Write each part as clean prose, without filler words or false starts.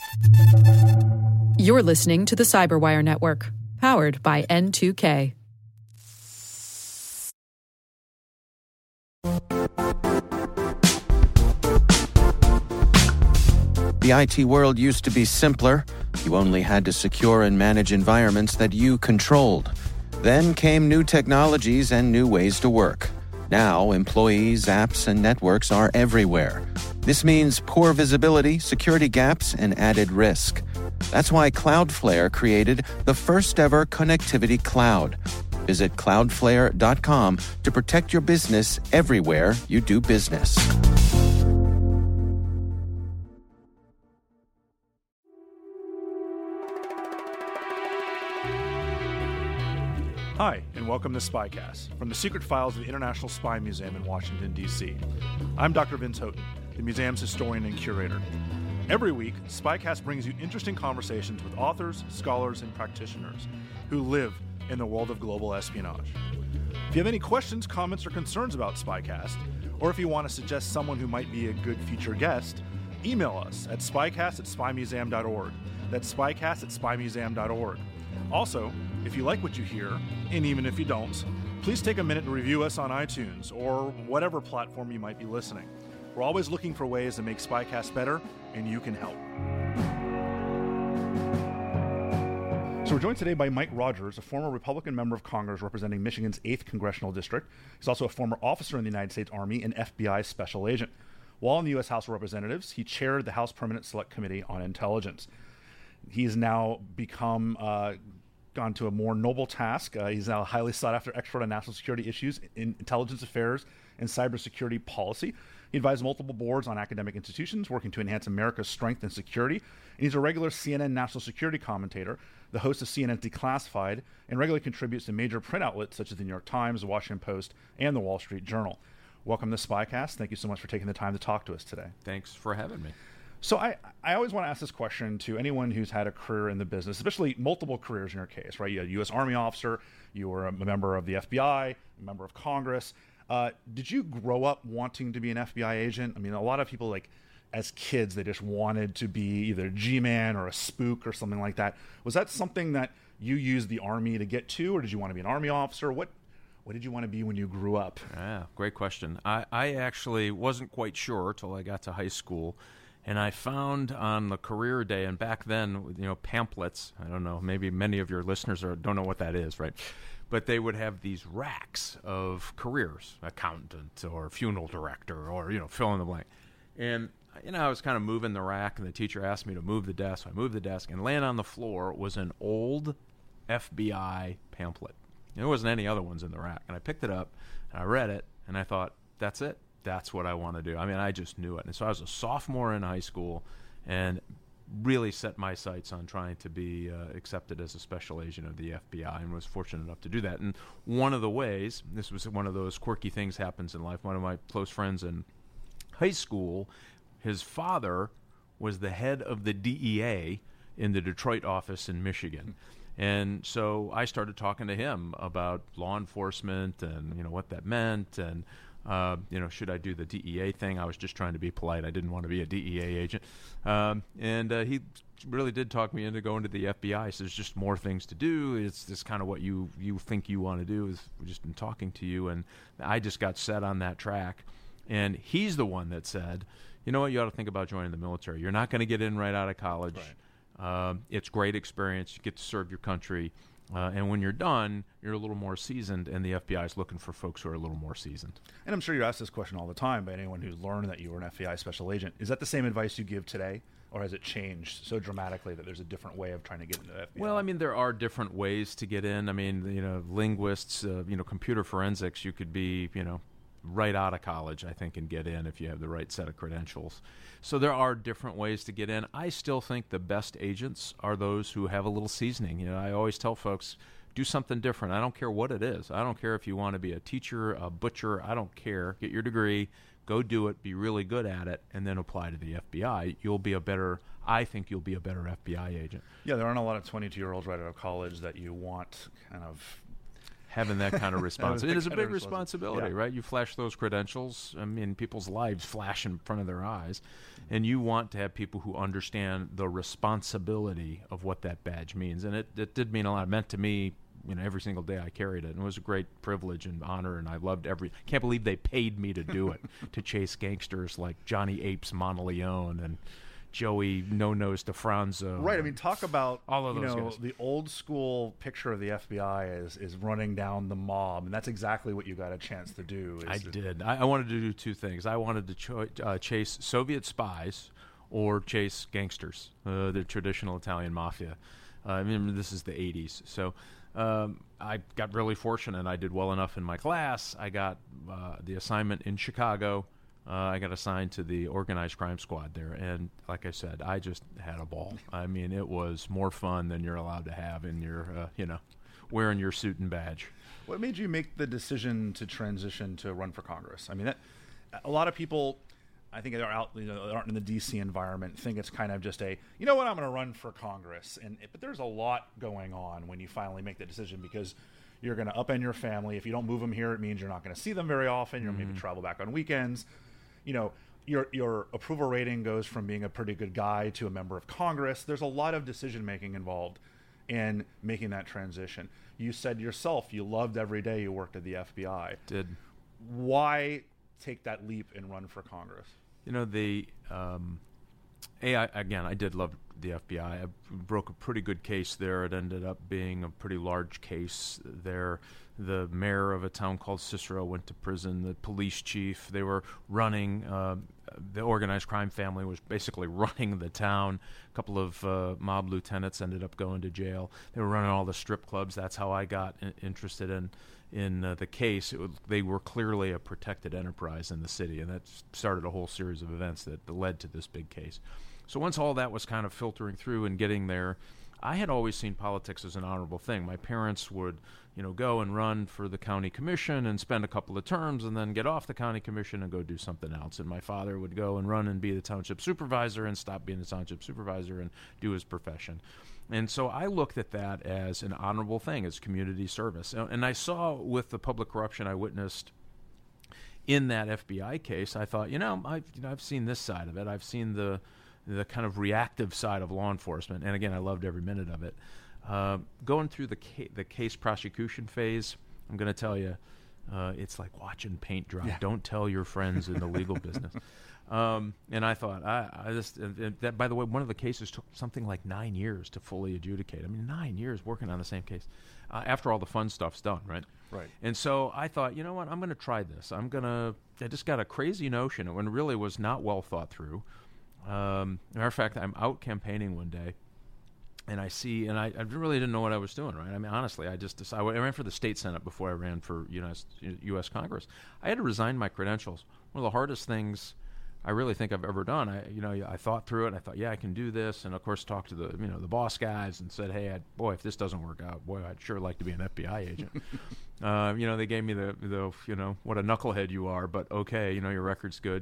You're listening to the Cyberwire Network, powered by N2K. The IT world used to be simpler. You only had to secure and manage environments that you controlled. Then came new technologies and new ways to work. Now, employees, apps, and networks are everywhere. This means poor visibility, security gaps, and added risk. That's why Cloudflare created the first-ever connectivity cloud. Visit cloudflare.com to protect your business everywhere you do business. Hi, and welcome to SpyCast, from the secret files of the International Spy Museum in Washington, D.C. I'm Dr. Vince Houghton, the museum's historian and curator. Every week, SpyCast brings you interesting conversations with authors, scholars, and practitioners who live in the world of global espionage. If you have any questions, comments, or concerns about SpyCast, or if you want to suggest someone who might be a good future guest, email us at spycast@spymuseum.org. That's spycast@spymuseum.org. Also, if you like what you hear, and even if you don't, please take a minute to review us on iTunes or whatever platform you might be listening. We're always looking for ways to make SpyCast better, and you can help. So we're joined today by Mike Rogers, a former Republican member of Congress representing Michigan's 8th Congressional District. He's also a former officer in the United States Army and FBI special agent. While in the U.S. House of Representatives, he chaired the House Permanent Select Committee on Intelligence. He's now gone to a more noble task. He's now a highly sought-after expert on national security issues in intelligence affairs and cybersecurity policy. He advised multiple boards on academic institutions working to enhance America's strength and security. And he's a regular CNN national security commentator, the host of CNN's Declassified, and regularly contributes to major print outlets such as the New York Times, the Washington Post, and the Wall Street Journal. Welcome to SpyCast. Thank you so much for taking the time to talk to us today. Thanks for having me. So I always want to ask this question to anyone who's had a career in the business, especially multiple careers in your case, right? You had a U.S. Army officer, you were a member of the FBI, a member of Congress. Did you grow up wanting to be an FBI agent? I mean, a lot of people, like, as kids, they just wanted to be either a G-man or a spook or something like that. Was that something that you used the Army to get to, or did you want to be an Army officer? What did you want to be when you grew up? Yeah, great question. I actually wasn't quite sure till I got to high school. And I found on the career day, and back then, pamphlets, I don't know, maybe many of your listeners don't know what that is, right? But they would have these racks of careers, accountant or funeral director or, fill in the blank. And, I was kind of moving the rack, and the teacher asked me to move the desk. So I moved the desk, and laying on the floor was an old FBI pamphlet. There wasn't any other ones in the rack. And I picked it up, and I read it, and I thought, that's it. That's what I want to do. I mean, I just knew it. And so I was a sophomore in high school and really set my sights on trying to be accepted as a special agent of the FBI, and was fortunate enough to do that. And one of the ways, this was one of those quirky things happens in life, one of my close friends in high school, his father was the head of the DEA in the Detroit office in Michigan. And so I started talking to him about law enforcement and, what that meant, and should I do the DEA thing? I was just trying to be polite. I didn't want to be a DEA agent. And he really did talk me into going to the FBI. So there's just more things to do. It's just kind of what you think you want to do is just in talking to you. And I just got set on that track. And he's the one that said, you know what, you ought to think about joining the military. You're not going to get in right out of college. Right. It's great experience. You get to serve your country. And when you're done, you're a little more seasoned, and the FBI is looking for folks who are a little more seasoned. And I'm sure you're asked this question all the time by anyone who's learned that you were an FBI special agent. Is that the same advice you give today, or has it changed so dramatically that there's a different way of trying to get into the FBI? Well, I mean, there are different ways to get in. I mean, linguists, computer forensics, you could be, right out of college, I think, and get in if you have the right set of credentials. So there are different ways to get in. I still think the best agents are those who have a little seasoning. I always tell folks, do something different. I don't care what it is. I don't care if you want to be a teacher, a butcher. I don't care. Get your degree, go do it, be really good at it, and then apply to the FBI. I think you'll be a better FBI agent. Yeah, there aren't a lot of 22-year-olds right out of college that you want kind of having that kind of responsibility. It is a big responsibility. responsibility, right? You flash those credentials. I mean, people's lives flash in front of their eyes. And you want to have people who understand the responsibility of what that badge means. And it did mean a lot. It meant to me, every single day I carried it. And it was a great privilege and honor, and I loved can't believe they paid me to do it, to chase gangsters like Johnny Apes Monteleone and Joey No-Nose DeFranzo. Right. I mean, talk about all of those guys. The old school picture of the FBI is running down the mob, and that's exactly what you got a chance to do. I did. I wanted to do two things. I wanted to chase Soviet spies or chase gangsters, the traditional Italian mafia. I mean, this is the 80s. So I got really fortunate. I did well enough in my class. I got the assignment in Chicago. I got assigned to the organized crime squad there, and like I said, I just had a ball. I mean, it was more fun than you're allowed to have in your, wearing your suit and badge. What made you make the decision to transition to run for Congress? I mean, a lot of people, I think, that aren't in the D.C. environment, think it's kind of just I'm going to run for Congress, but there's a lot going on when you finally make the decision, because you're going to upend your family. If you don't move them here, it means you're not going to see them very often. You'll maybe travel back on weekends. Your approval rating goes from being a pretty good guy to a member of Congress. There's a lot of decision making involved in making that transition. You said yourself you loved every day you worked at the FBI. Did. Why take that leap and run for Congress? I did love the FBI. I broke a pretty good case there. It ended up being a pretty large case there. The mayor of a town called Cicero went to prison. The police chief, they were running, the organized crime family was basically running the town. A couple of mob lieutenants ended up going to jail. They were running all the strip clubs. That's how I got interested in the case. They were clearly a protected enterprise in the city, and that started a whole series of events that led to this big case. So once all that was kind of filtering through and getting there, I had always seen politics as an honorable thing. My parents would, go and run for the county commission and spend a couple of terms and then get off the county commission and go do something else. And my father would go and run and be the township supervisor and stop being the township supervisor and do his profession. And so I looked at that as an honorable thing, as community service. And I saw with the public corruption I witnessed in that FBI case, I thought, I've seen this side of it. I've seen the kind of reactive side of law enforcement, and again, I loved every minute of it. Going through the case prosecution phase, I'm going to tell you, it's like watching paint dry. Yeah. Don't tell your friends in the legal business. And I thought, that, by the way, one of the cases took something like 9 years to fully adjudicate. I mean, 9 years working on the same case after all the fun stuff's done, right? Right. And so I thought, you know what, I'm going to try this. I just got a crazy notion, and it really was not well thought through. Matter of fact, I'm out campaigning one day, and I really didn't know what I was doing, right? I mean, honestly, I just decided. I ran for the state senate before I ran for U.S. Congress. I had to resign my credentials. One of the hardest things I really think I've ever done. I thought through it, and I thought, yeah, I can do this, and of course talked to the boss guys and said, hey, if this doesn't work out, boy, I'd sure like to be an FBI agent. They gave me the what a knucklehead you are, but okay, your record's good.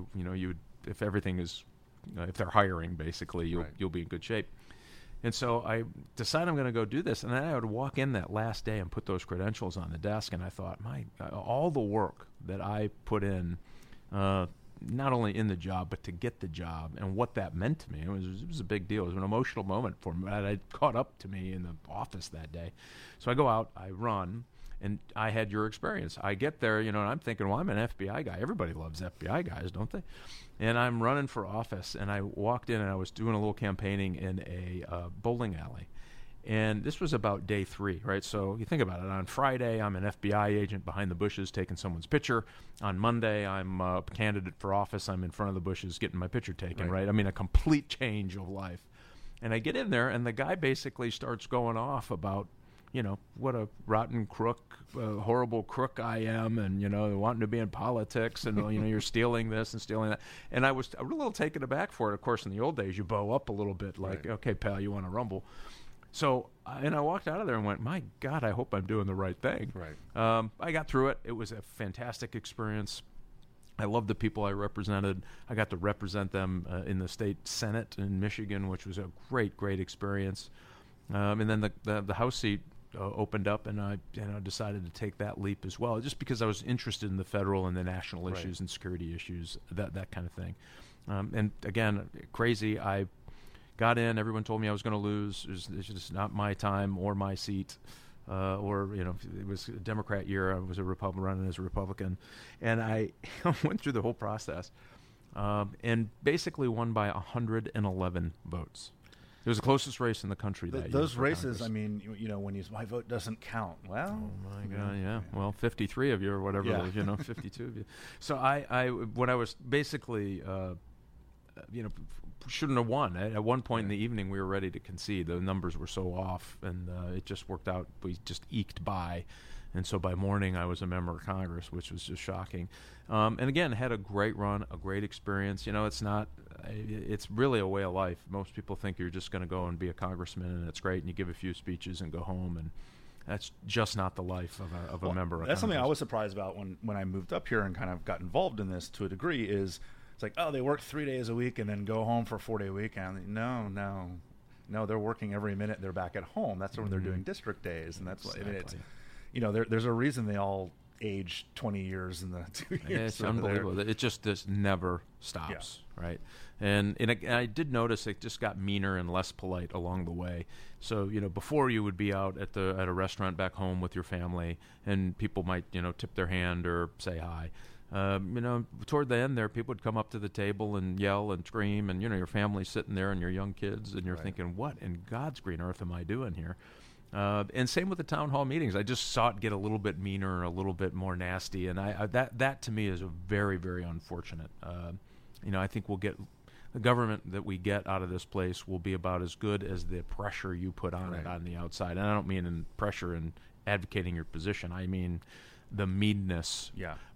If everything is if they're hiring, basically, you'll be in good shape. And so I decided I'm going to go do this, and then I would walk in that last day and put those credentials on the desk, and I thought, all the work that I put in, not only in the job, but to get the job, and what that meant to me, it was a big deal. It was an emotional moment for me. That caught up to me in the office that day. So I go out, I run, and I had your experience. I get there, and I'm thinking, well, I'm an FBI guy. Everybody loves FBI guys, don't they? And I'm running for office, and I walked in, and I was doing a little campaigning in a bowling alley. And this was about day 3, right? So you think about it. On Friday, I'm an FBI agent behind the bushes taking someone's picture. On Monday, I'm a candidate for office. I'm in front of the bushes getting my picture taken, right? I mean, a complete change of life. And I get in there, and the guy basically starts going off about, what a rotten crook, horrible crook I am, and, wanting to be in politics, and, you're stealing this and stealing that. And I was a little taken aback for it. Of course, in the old days, you bow up a little bit, like, okay, pal, you want to rumble. So, and I walked out of there and went, my God, I hope I'm doing the right thing. Right. I got through it. It was a fantastic experience. I loved the people I represented. I got to represent them in the state Senate in Michigan, which was a great, great experience. And then the House seat opened up, and I decided to take that leap as well, just because I was interested in the federal and the national issues and security issues, that kind of thing. And again, crazy. I got in. Everyone told me I was going to lose. It's just not my time or my seat. Or it was a Democrat year. I was running as a Republican, and I went through the whole process, and basically won by 111 votes. It was the closest race in the country that year. Those races, I mean, when my vote doesn't count. Well, oh my God, yeah. Well, 53 of you or whatever, 52 of you. So when I was basically, shouldn't have won. At one point in the evening, we were ready to concede. The numbers were so off, and it just worked out. We just eked by. And so by morning, I was a member of Congress, which was just shocking. And again, had a great run, a great experience. It's really a way of life. Most people think you're just going to go and be a congressman, and it's great, and you give a few speeches and go home, and that's just not the life of a member of Congress. That's something I was surprised about when I moved up here and kind of got involved in this to a degree is it's like, oh, they work 3 days a week and then go home for a 4-day weekend. No, they're working every minute they're back at home. That's when they're doing district days, and that's exactly. There's a reason they all age 20 years in the 2 years. It's unbelievable. It just never stops, right? And I did notice it just got meaner and less polite along the way. So, before you would be out at a restaurant back home with your family, and people might, tip their hand or say hi. Toward the end there, people would come up to the table and yell and scream, and, your family's sitting there and your young kids, and you're thinking, what in God's green earth am I doing here? And same with the town hall meetings. I just saw it get a little bit meaner, a little bit more nasty, and that to me is a very, very unfortunate. I think the government that we get out of this place will be about as good as the pressure you put on it on the outside. And I don't mean in pressure in advocating your position. I mean the meanness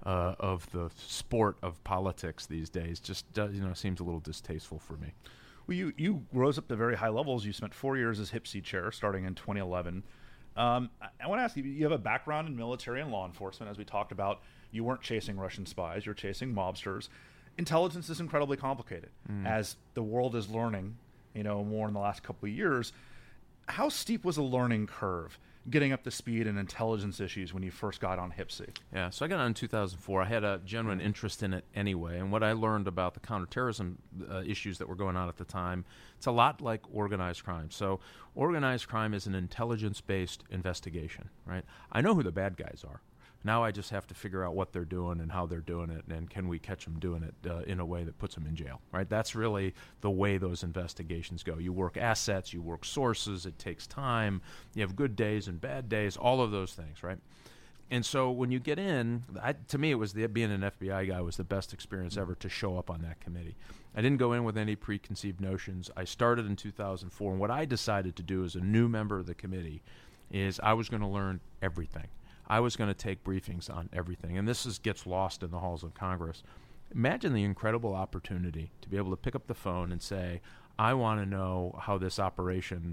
of the sport of politics these days just seems a little distasteful for me. Well, you rose up to very high levels. You spent 4 years as HPSI chair, starting in 2011. I want to ask you, you have a background in military and law enforcement. As we talked about, you weren't chasing Russian spies, you're chasing mobsters. Intelligence is incredibly complicated. As the world is learning, more in the last couple of years. How steep was the learning curve getting up to speed in intelligence issues when you first got on HPSI? Yeah, so I got on in 2004. I had a genuine interest in it anyway, and what I learned about the counterterrorism issues that were going on at the time, it's a lot like organized crime. So organized crime is an intelligence-based investigation, right? I know who the bad guys are. Now I just have to figure out what they're doing and how they're doing it, and can we catch them doing it in a way that puts them in jail, right? That's really the way those investigations go. You work assets, you work sources, it takes time, you have good days and bad days, all of those things, right? And so when you get in, to me it was being an FBI guy was the best experience ever to show up on that committee. I didn't go in with any preconceived notions. I started in 2004, and what I decided to do as a new member of the committee is I was going to learn everything. I was going to take briefings on everything, and this gets lost in the halls of Congress. Imagine the incredible opportunity to be able to pick up the phone and say, I want to know how this Operation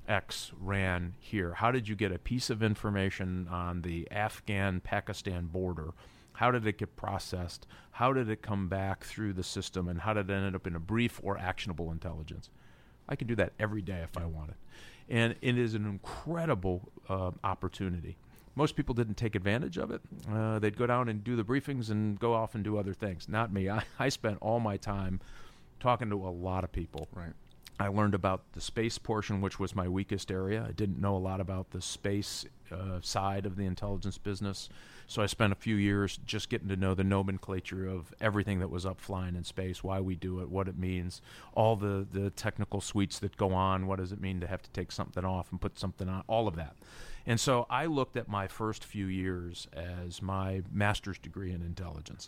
X ran here. How did you get a piece of information on the Afghan-Pakistan border? How did it get processed? How did it come back through the system, and how did it end up in a brief or actionable intelligence? I could do that every day if I wanted. And it is an incredible opportunity. Most people didn't take advantage of it. They'd go down and do the briefings and go off and do other things. Not me. I spent all my time talking to a lot of people. Right. I learned about the space portion, which was my weakest area. I didn't know a lot about the space side of the intelligence business. So I spent a few years just getting to know the nomenclature of everything that was up flying in space, why we do it, what it means, all the technical suites that go on, what does it mean to have to take something off and put something on, all of that. And so I looked at my first few years as my master's degree in intelligence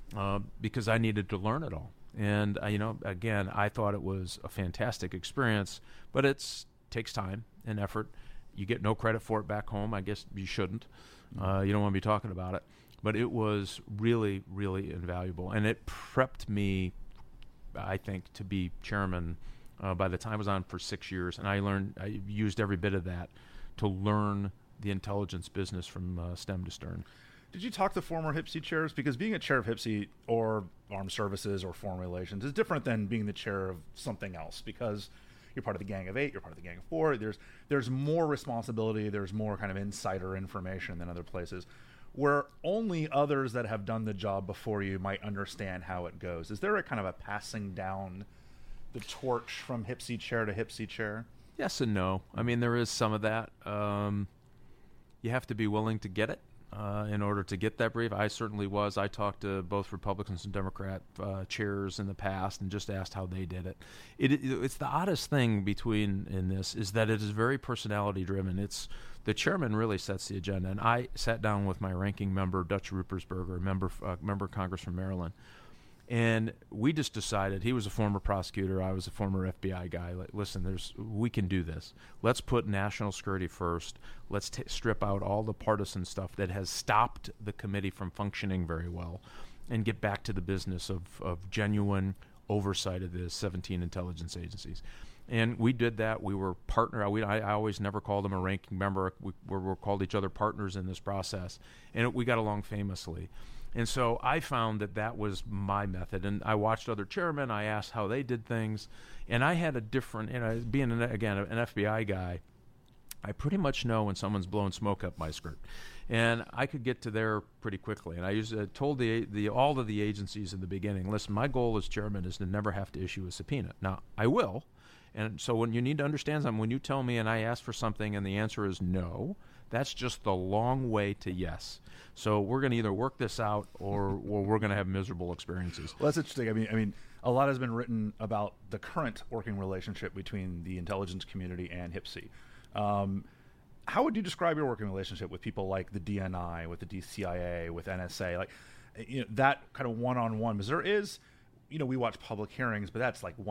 because I needed to learn it all. And, again, I thought it was a fantastic experience, but it takes time and effort. You get no credit for it back home. I guess you shouldn't. You don't want to be talking about it. But it was really, really invaluable. And it prepped me, I think, to be chairman by the time I was on for 6 years. And I used every bit of that to learn the intelligence business from stem to stern. Did you talk to former HPSI chairs? Because being a chair of HPSI or Armed Services or Foreign Relations is different than being the chair of something else. Because, you're part of the Gang of 8, you're part of the Gang of 4. There's more responsibility, there's more kind of insider information than other places, where only others that have done the job before you might understand how it goes. Is there a kind of a passing down the torch from HPSI chair to HPSI chair? Yes and no. I mean, there is some of that. You have to be willing to get it in order to get that brief. I certainly was. I talked to both Republicans and Democrat chairs in the past and just asked how they did it. It's the oddest thing in this is that it is very personality driven. It's the chairman really sets the agenda. And I sat down with my ranking member, Dutch Ruppersberger, member of Congress from Maryland. And we just decided, he was a former prosecutor, I was a former FBI guy. Like, listen, we can do this. Let's put national security first. Let's strip out all the partisan stuff that has stopped the committee from functioning very well, and get back to the business of genuine oversight of the 17 intelligence agencies. And we did that. We were partner. I always never called him a ranking member. We called each other partners in this process, and we got along famously. And so I found that was my method. And I watched other chairmen. I asked how they did things. And I had a different, being, an FBI guy, I pretty much know when someone's blowing smoke up my skirt. And I could get to there pretty quickly. And I told all of the agencies in the beginning, listen, my goal as chairman is to never have to issue a subpoena. Now, I will. And so when you need to understand something, when you tell me and I ask for something and the answer is no, that's just the long way to yes. So we're going to either work this out or we're going to have miserable experiences. Well, that's interesting. I mean, a lot has been written about the current working relationship between the intelligence community and HPSI. How would you describe your working relationship with people like the DNI, with the DCIA, with NSA, like that kind of one-on-one? Because there is, we watch public hearings, but that's like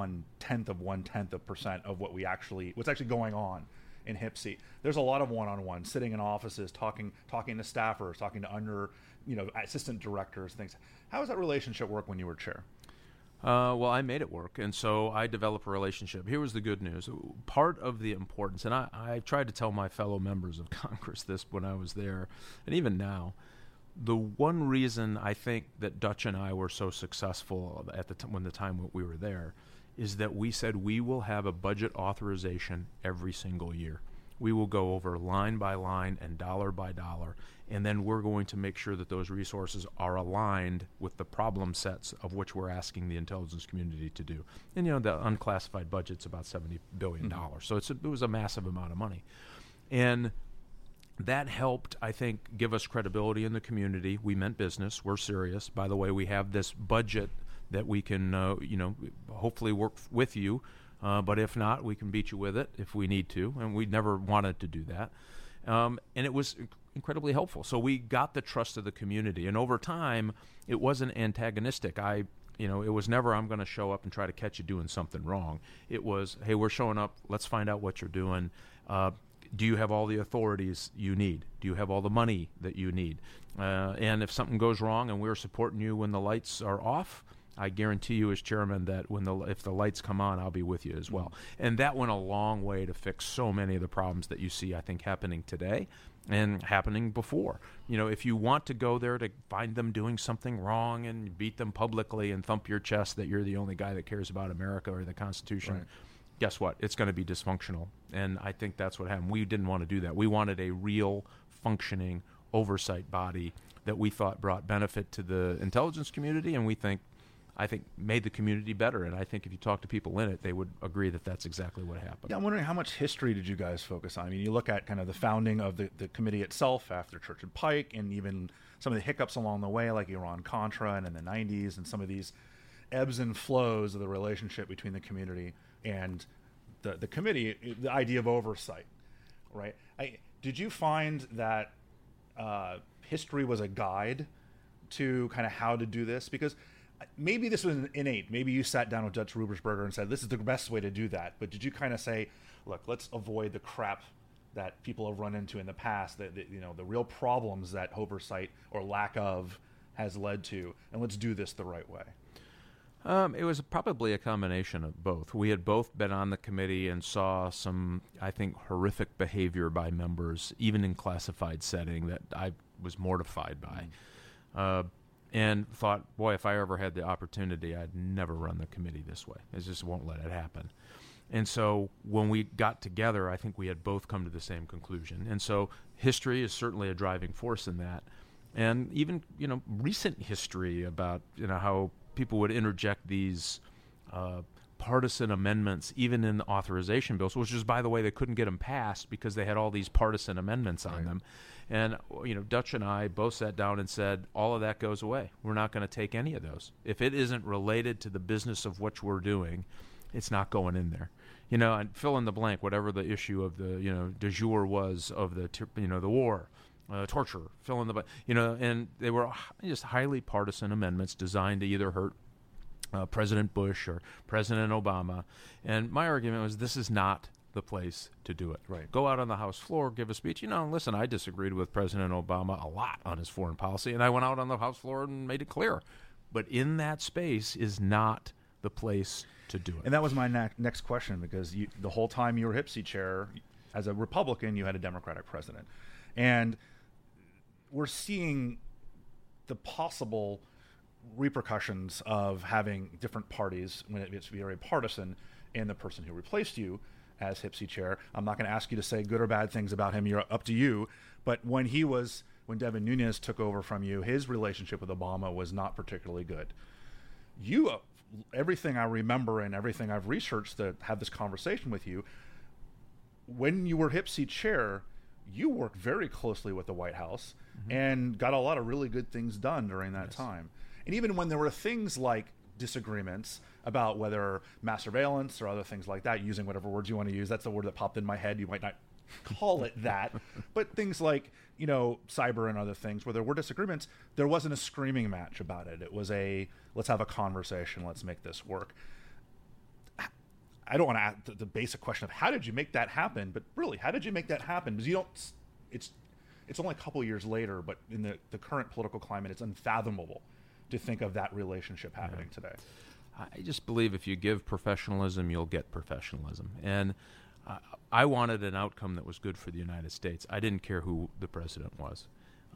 0.1% of what's actually going on in HPSI. There's a lot of one-on-one, sitting in offices, talking to staffers, talking to assistant directors, things. How does that relationship work when you were chair? Well, I made it work, and so I developed a relationship. Here was the good news. Part of the importance, and I tried to tell my fellow members of Congress this when I was there, and even now, the one reason I think that Dutch and I were so successful at the time we were there is that we said we will have a budget authorization every single year. We will go over line by line and dollar by dollar, and then we're going to make sure that those resources are aligned with the problem sets of which we're asking the intelligence community to do. And the unclassified budget's about $70 billion, so it was a massive amount of money. And that helped, I think, give us credibility in the community. We meant business. We're serious. By the way, we have this budget that we can, hopefully work with you. But if not, we can beat you with it if we need to. And we never wanted to do that. And it was incredibly helpful. So we got the trust of the community. And over time, it wasn't antagonistic. It was never, I'm going to show up and try to catch you doing something wrong. It was, hey, we're showing up. Let's find out what you're doing. Do you have all the authorities you need? Do you have all the money that you need? And if something goes wrong and we're supporting you when the lights are off, I guarantee you as chairman that if the lights come on, I'll be with you as well. And that went a long way to fix so many of the problems that you see, I think, happening today and happening before. If you want to go there to find them doing something wrong and beat them publicly and thump your chest that you're the only guy that cares about America or the Constitution, right, guess what? It's going to be dysfunctional. And I think that's what happened. We didn't want to do that. We wanted a real functioning oversight body that we thought brought benefit to the intelligence community, and I think made the community better. And I think if you talk to people in it, they would agree that that's exactly what happened. Yeah, I'm wondering how much history did you guys focus on? I mean, you look at kind of the founding of the committee itself after Church and Pike, and even some of the hiccups along the way, like Iran-Contra and in the 90s, and some of these ebbs and flows of the relationship between the community and the committee, the idea of oversight, right? Did you find that history was a guide to kind of how to do this? Because maybe this was innate. Maybe you sat down with Dutch Ruppersberger and said, this is the best way to do that. But did you kind of say, look, let's avoid the crap that people have run into in the past, the real problems that oversight or lack of has led to, and let's do this the right way? It was probably a combination of both. We had both been on the committee and saw some, I think, horrific behavior by members, even in classified setting, that I was mortified by. And thought, boy, if I ever had the opportunity, I'd never run the committee this way. I just won't let it happen. And so when we got together, I think we had both come to the same conclusion. And so history is certainly a driving force in that. And even, recent history about, how people would interject these partisan amendments, even in the authorization bills, which is, by the way, they couldn't get them passed because they had all these partisan amendments on them. And, Dutch and I both sat down and said, all of that goes away. We're not going to take any of those. If it isn't related to the business of what we're doing, it's not going in there. And fill in the blank, whatever the issue of the, de jure was of the, the war, torture, fill in the blank, and they were just highly partisan amendments designed to either hurt President Bush or President Obama. And my argument was, this is not the place to do it. Right. Go out on the House floor, give a speech. Listen, I disagreed with President Obama a lot on his foreign policy, and I went out on the House floor and made it clear. But in that space is not the place to do it. And that was my next question, because the whole time you were HPSI chair, as a Republican, you had a Democratic president. And we're seeing the possible repercussions of having different parties when it's very partisan, and the person who replaced you as HPSI chair, I'm not going to ask you to say good or bad things about him. You're up to you. But when Devin Nunes took over from you, his relationship with Obama was not particularly good. Everything I remember and everything I've researched to have this conversation with you, when you were HPSI chair, you worked very closely with the White House and got a lot of really good things done during that time. And even when there were things like disagreements about whether mass surveillance or other things like that, using whatever words you want to use, that's the word that popped in my head. You might not call it that, but things like, cyber and other things where there were disagreements, there wasn't a screaming match about it. It was let's have a conversation, let's make this work. I don't want to ask the basic question of how did you make that happen, but really, how did you make that happen? Because it's only a couple of years later, but in the current political climate, it's unfathomable to think of that relationship happening today. I just believe if you give professionalism, you'll get professionalism. And I wanted an outcome that was good for the United States. I didn't care who the president was.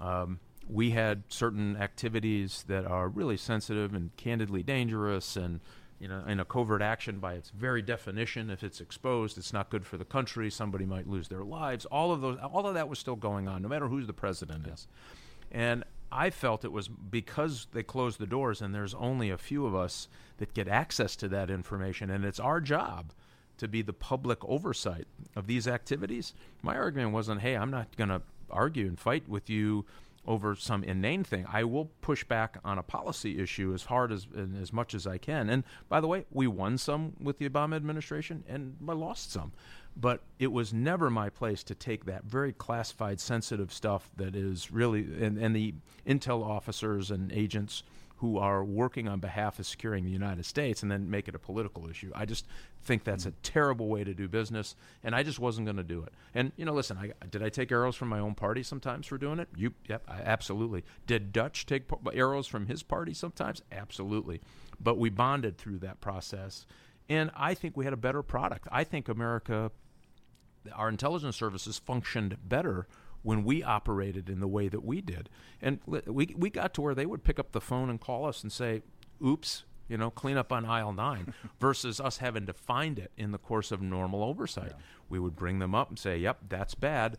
We had certain activities that are really sensitive and candidly dangerous, and in a covert action by its very definition, if it's exposed, it's not good for the country. Somebody might lose their lives. All of that was still going on, no matter who the president is. And I felt it was because they closed the doors and there's only a few of us that get access to that information, and it's our job to be the public oversight of these activities. My argument wasn't, hey, I'm not going to argue and fight with you over some inane thing. I will push back on a policy issue as hard and as much as I can. And by the way, we won some with the Obama administration and I lost some. But it was never my place to take that very classified, sensitive stuff that is really, and the intel officers and agents who are working on behalf of securing the United States, and then make it a political issue. I just think that's a terrible way to do business, and I just wasn't going to do it. And, listen, did I take arrows from my own party sometimes for doing it? Yep, absolutely. Did Dutch take arrows from his party sometimes? Absolutely. But we bonded through that process, and I think we had a better product. I think America, our intelligence services functioned better when we operated in the way that we did. And we got to where they would pick up the phone and call us and say, oops, clean up on aisle 9, versus us having to find it in the course of normal oversight. Yeah. We would bring them up and say, yep, that's bad.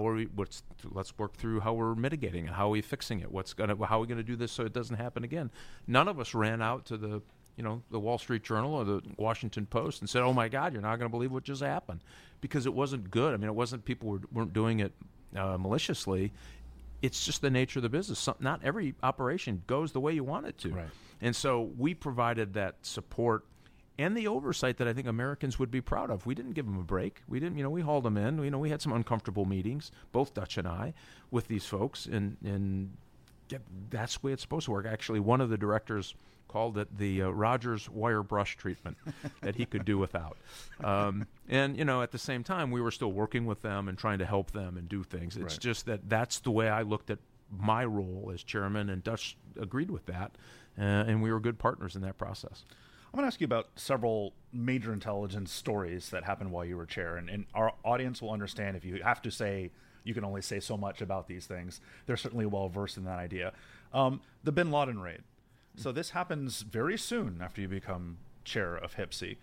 Let's work through how we're mitigating it. How are we fixing it? How are we going to do this so it doesn't happen again? None of us ran out to the Wall Street Journal or the Washington Post and said, oh my God, you're not going to believe what just happened. Because it wasn't good. It wasn't, people weren't doing it maliciously. It's just the nature of the business. Not every operation goes the way you want it to. Right. And so we provided that support and the oversight that I think Americans would be proud of. We didn't give them a break. We didn't, we hauled them in. We had some uncomfortable meetings, both Dutch and I, with these folks, and that's the way it's supposed to work. Actually, one of the directors called it the Rogers wire brush treatment that he could do without. And, at the same time, we were still working with them and trying to help them and do things. It's just that's the way I looked at my role as chairman, and Dutch agreed with that, and we were good partners in that process. I'm going to ask you about several major intelligence stories that happened while you were chair, and our audience will understand if you have to say you can only say so much about these things. They're certainly well-versed in that idea. The bin Laden raid. So this happens very soon after you become chair of HPSI.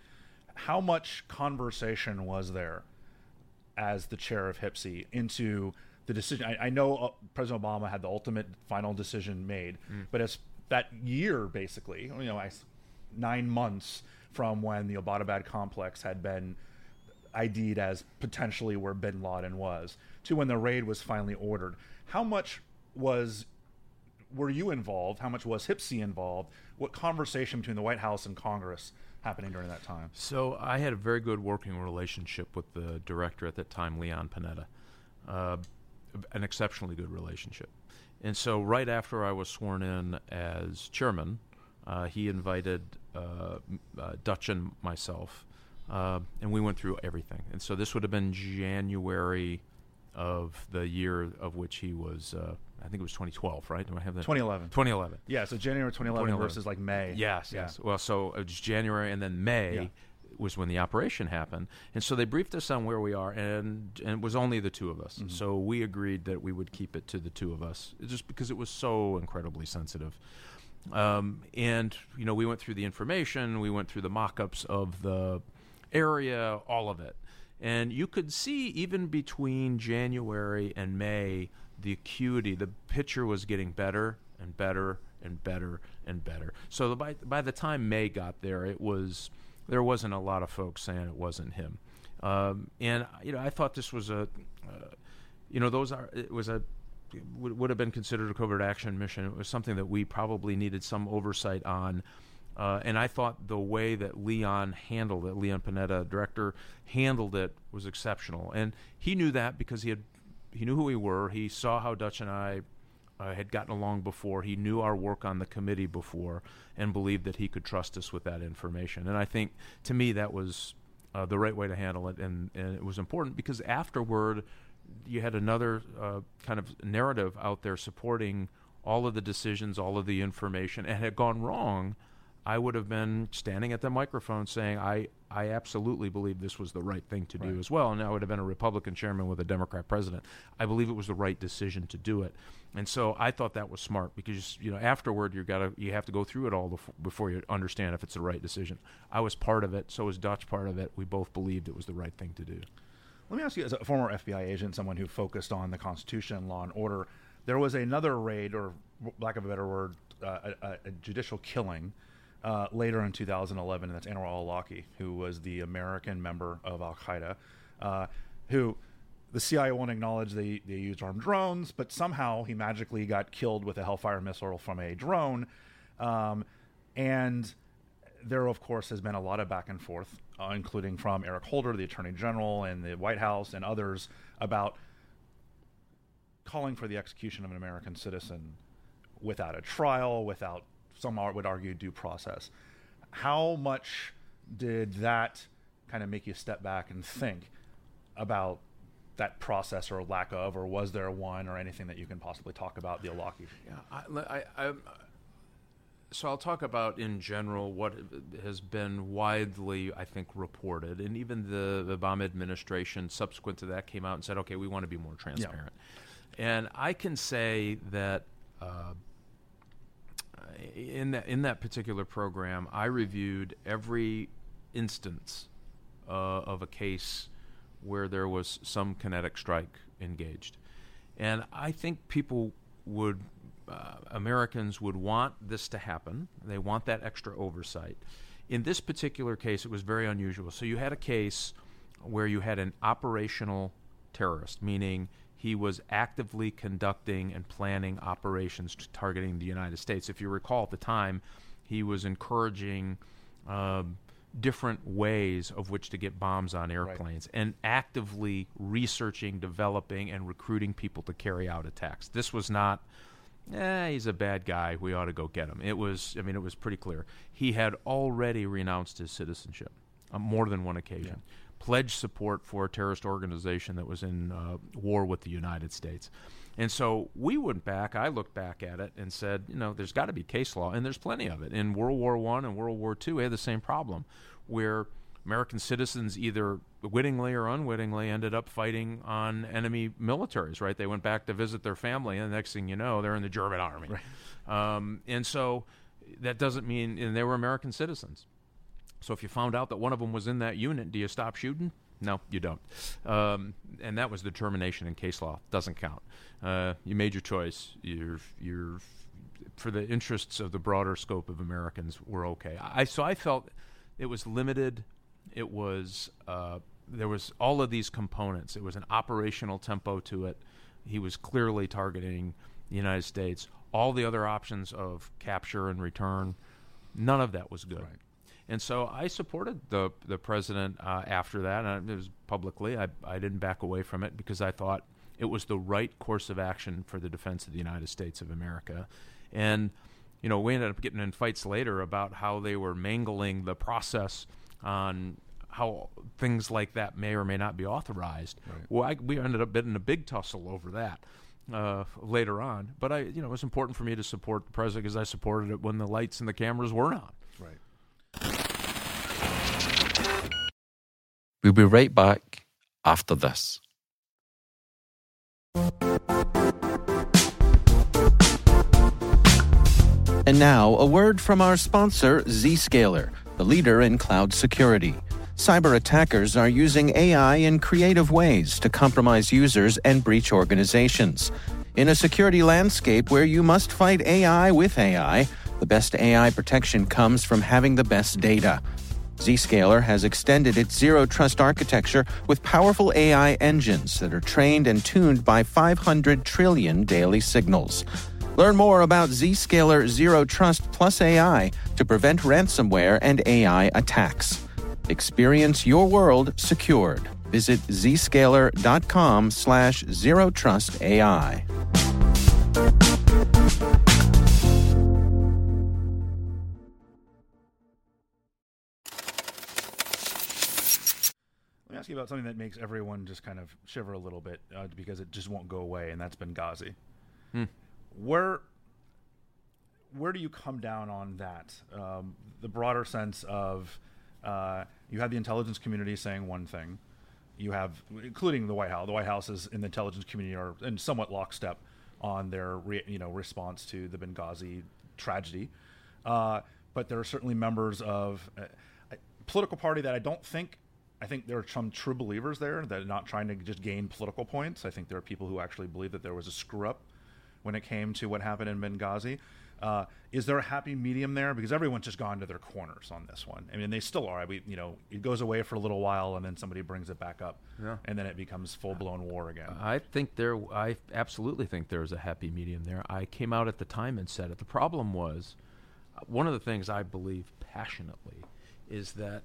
How much conversation was there as the chair of HPSCI into the decision? I know President Obama had the ultimate final decision made, but as that year, basically, 9 months from when the Abbottabad complex had been ID'd as potentially where bin Laden was, to when the raid was finally ordered, how much were you involved? How much was HPSCI involved? What conversation between the White House and Congress happening during that time? So I had a very good working relationship with the director at that time, Leon Panetta, an exceptionally good relationship. And so right after I was sworn in as chairman, he invited Dutch and myself, and we went through everything. And so this would have been January of the year of which he was, I think it was 2012, right? Do I have that? 2011. 2011. Yeah, so January 2011 versus like May. Yes, Yeah. yes. Well, so it was January, and then May was when the operation happened. And so they briefed us on where we are, and it was only the two of us. Mm-hmm. So we agreed that we would keep it to the two of us, just because it was so incredibly sensitive. And, we went through the information, we went through the mock-ups of the area, all of it. And you could see even between January and May, the acuity, the picture was getting better and better and better and better. So by the time May got there, there wasn't a lot of folks saying it wasn't him. And I thought this was would have been considered a covert action mission. It was something that we probably needed some oversight on. And I thought the way that Leon Panetta, director, handled it was exceptional. And he knew that because he knew who we were. He saw how Dutch and I had gotten along before. He knew our work on the committee before and believed that he could trust us with that information. And I think, to me, that was the right way to handle it. And it was important because afterward, you had another kind of narrative out there supporting all of the decisions, all of the information. And had it gone wrong, I would have been standing at the microphone saying, I absolutely believe this was the right thing to do as well. And I would have been a Republican chairman with a Democrat president. I believe it was the right decision to do it. And so I thought that was smart because, afterward you have to go through it all before you understand if it's the right decision. I was part of it. So was Dutch part of it. We both believed it was the right thing to do. Let me ask you, as a former FBI agent, someone who focused on the Constitution, law and order, there was another raid, or lack of a better word, a judicial killing later in 2011, and that's Anwar al-Awlaki, who was the American member of Al-Qaeda, who the CIA won't acknowledge they used armed drones, but somehow he magically got killed with a Hellfire missile from a drone. And there, of course, has been a lot of back and forth, including from Eric Holder, the Attorney General, and the White House, and others, about calling for the execution of an American citizen without a trial, without, some would argue, due process. How much did that kind of make you step back and think about that process, or lack of, or was there one, or anything that you can possibly talk about the Awlaki? Yeah, so I'll talk about, in general, what has been widely, I think, reported. And even the Obama administration, subsequent to that, came out and said, okay, we want to be more transparent. Yeah. And I can say that in that particular program, I reviewed every instance of a case where there was some kinetic strike engaged. And I think people would... Americans would want this to happen. They want that extra oversight. In this particular case, it was very unusual. So you had a case where you had an operational terrorist, meaning he was actively conducting and planning operations targeting the United States. If you recall, at the time, he was encouraging different ways of which to get bombs on airplanes, and actively researching, developing, and recruiting people to carry out attacks. This was not... he's a bad guy, we ought to go get him. It was pretty clear. He had already renounced his citizenship on more than one occasion, pledged support for a terrorist organization that was in war with the United States. And so we went back, I looked back at it and said, there's got to be case law, and there's plenty of it. In World War I and World War II, we had the same problem, where American citizens, either wittingly or unwittingly, ended up fighting on enemy militaries, right? They went back to visit their family, and the next thing you know, they're in the German army. Right. And so that doesn't mean... And they were American citizens. So if you found out that one of them was in that unit, do you stop shooting? No, you don't. And that was the determination in case law. Doesn't count. You made your choice. You're for the interests of the broader scope of Americans, we're okay. So I felt it was limited. It was there was all of these components. It was an operational tempo to it. He was clearly targeting the United States. All the other options of capture and return, none of that was good. Right. And so I supported the president after that, and it was publicly. I didn't back away from it because I thought it was the right course of action for the defense of the United States of America. And, you know, we ended up getting in fights later about how they were mangling the process on how things like that may or may not be authorized. Right. Well, we ended up getting a big tussle over that later on. But it was important for me to support the president because I supported it when the lights and the cameras weren't on. Right. We'll be right back after this. And now, a word from our sponsor, Zscaler, the leader in cloud security. Cyber attackers are using AI in creative ways to compromise users and breach organizations. In a security landscape where you must fight AI with AI, the best AI protection comes from having the best data. Zscaler has extended its zero-trust architecture with powerful AI engines that are trained and tuned by 500 trillion daily signals. Learn more about Zscaler Zero Trust Plus AI to prevent ransomware and AI attacks. Experience your world secured. Visit zscaler.com/zerotrustai. Let me ask you about something that makes everyone just kind of shiver a little bit because it just won't go away, and that's Benghazi. Where do you come down on that? The broader sense of you have the intelligence community saying one thing. You have, including the White House. The White House is in the intelligence community are in somewhat lockstep on their response to the Benghazi tragedy. But there are certainly members of a political party that I think there are some true believers there that are not trying to just gain political points. I think there are people who actually believe that there was a screw up when it came to what happened in Benghazi. Is there a happy medium there? Because everyone's just gone to their corners on this one. I mean, they still are. It goes away for a little while, and then somebody brings it back up, and then it becomes full-blown war again. I absolutely think there's a happy medium there. I came out at the time and said it. The problem was, one of the things I believe passionately is that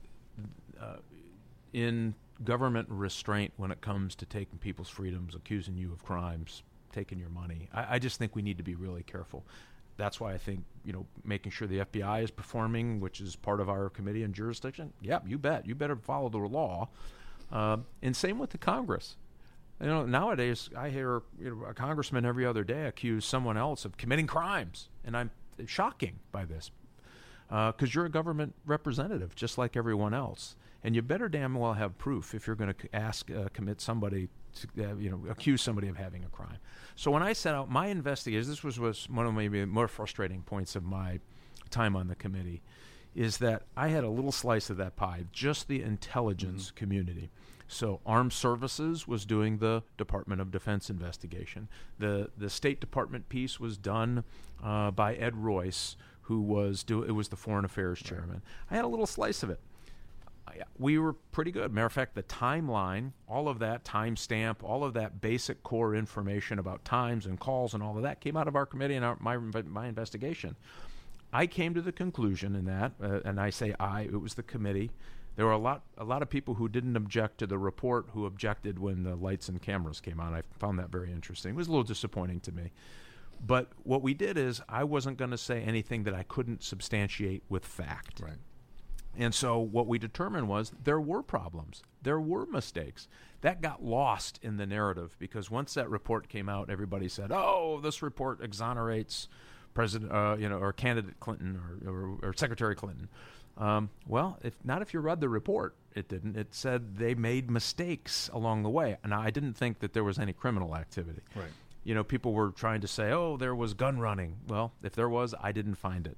in government restraint when it comes to taking people's freedoms, accusing you of crimes, taking your money, I just think we need to be really careful. That's why I think, making sure the FBI is performing, which is part of our committee and jurisdiction. Yeah, you bet. You better follow the law. And same with the Congress. Nowadays I hear a congressman every other day accuse someone else of committing crimes, and I'm shocking by this because you're a government representative just like everyone else, and you better damn well have proof if you're going to commit somebody to, accuse somebody of having a crime. So when I set out my investigation, this was one of maybe the more frustrating points of my time on the committee, is that I had a little slice of that pie, just the intelligence community. So Armed Services was doing the Department of Defense investigation. The State Department piece was done by Ed Royce, who was it was the Foreign Affairs chairman. I had a little slice of it. We were pretty good. Matter of fact, the timeline, all of that timestamp, all of that basic core information about times and calls and all of that came out of our committee and my investigation. I came to the conclusion in that, and I say it was the committee. There were a lot of people who didn't object to the report who objected when the lights and cameras came on. I found that very interesting. It was a little disappointing to me. But what we did is I wasn't going to say anything that I couldn't substantiate with fact. Right. And so what we determined was there were problems. There were mistakes. That got lost in the narrative because once that report came out, everybody said, "Oh, this report exonerates President, or candidate Clinton or Secretary Clinton." Well, if you read the report, it didn't. It said they made mistakes along the way. And I didn't think that there was any criminal activity. Right. People were trying to say, "Oh, there was gun running." Well, if there was, I didn't find it.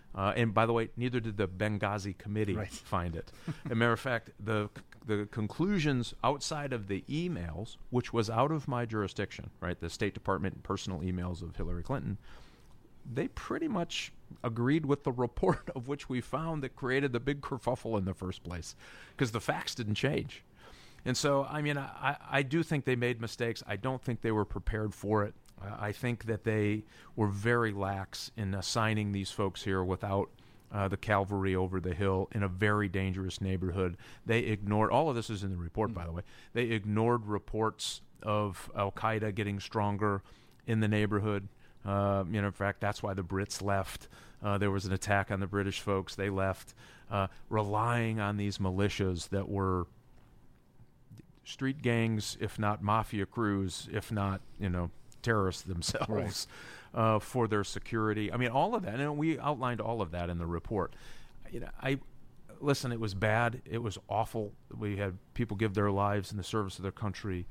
And by the way, neither did the Benghazi committee find it. As a matter of fact, the conclusions outside of the emails, which was out of my jurisdiction, right, the State Department personal emails of Hillary Clinton, they pretty much agreed with the report of which we found that created the big kerfuffle in the first place, because the facts didn't change. And so, I mean, I do think they made mistakes. I don't think they were prepared for it. I think that they were very lax in assigning these folks here without the cavalry over the hill in a very dangerous neighborhood. They ignored, all of this is in the report, by the way, they ignored reports of Al-Qaeda getting stronger in the neighborhood. In fact, that's why the Brits left. There was an attack on the British folks. They left, relying on these militias that were street gangs, if not mafia crews, if not, terrorists themselves, for their security. I mean, all of that, and we outlined all of that in the report. Listen, it was bad. It was awful. We had people give their lives in the service of their country.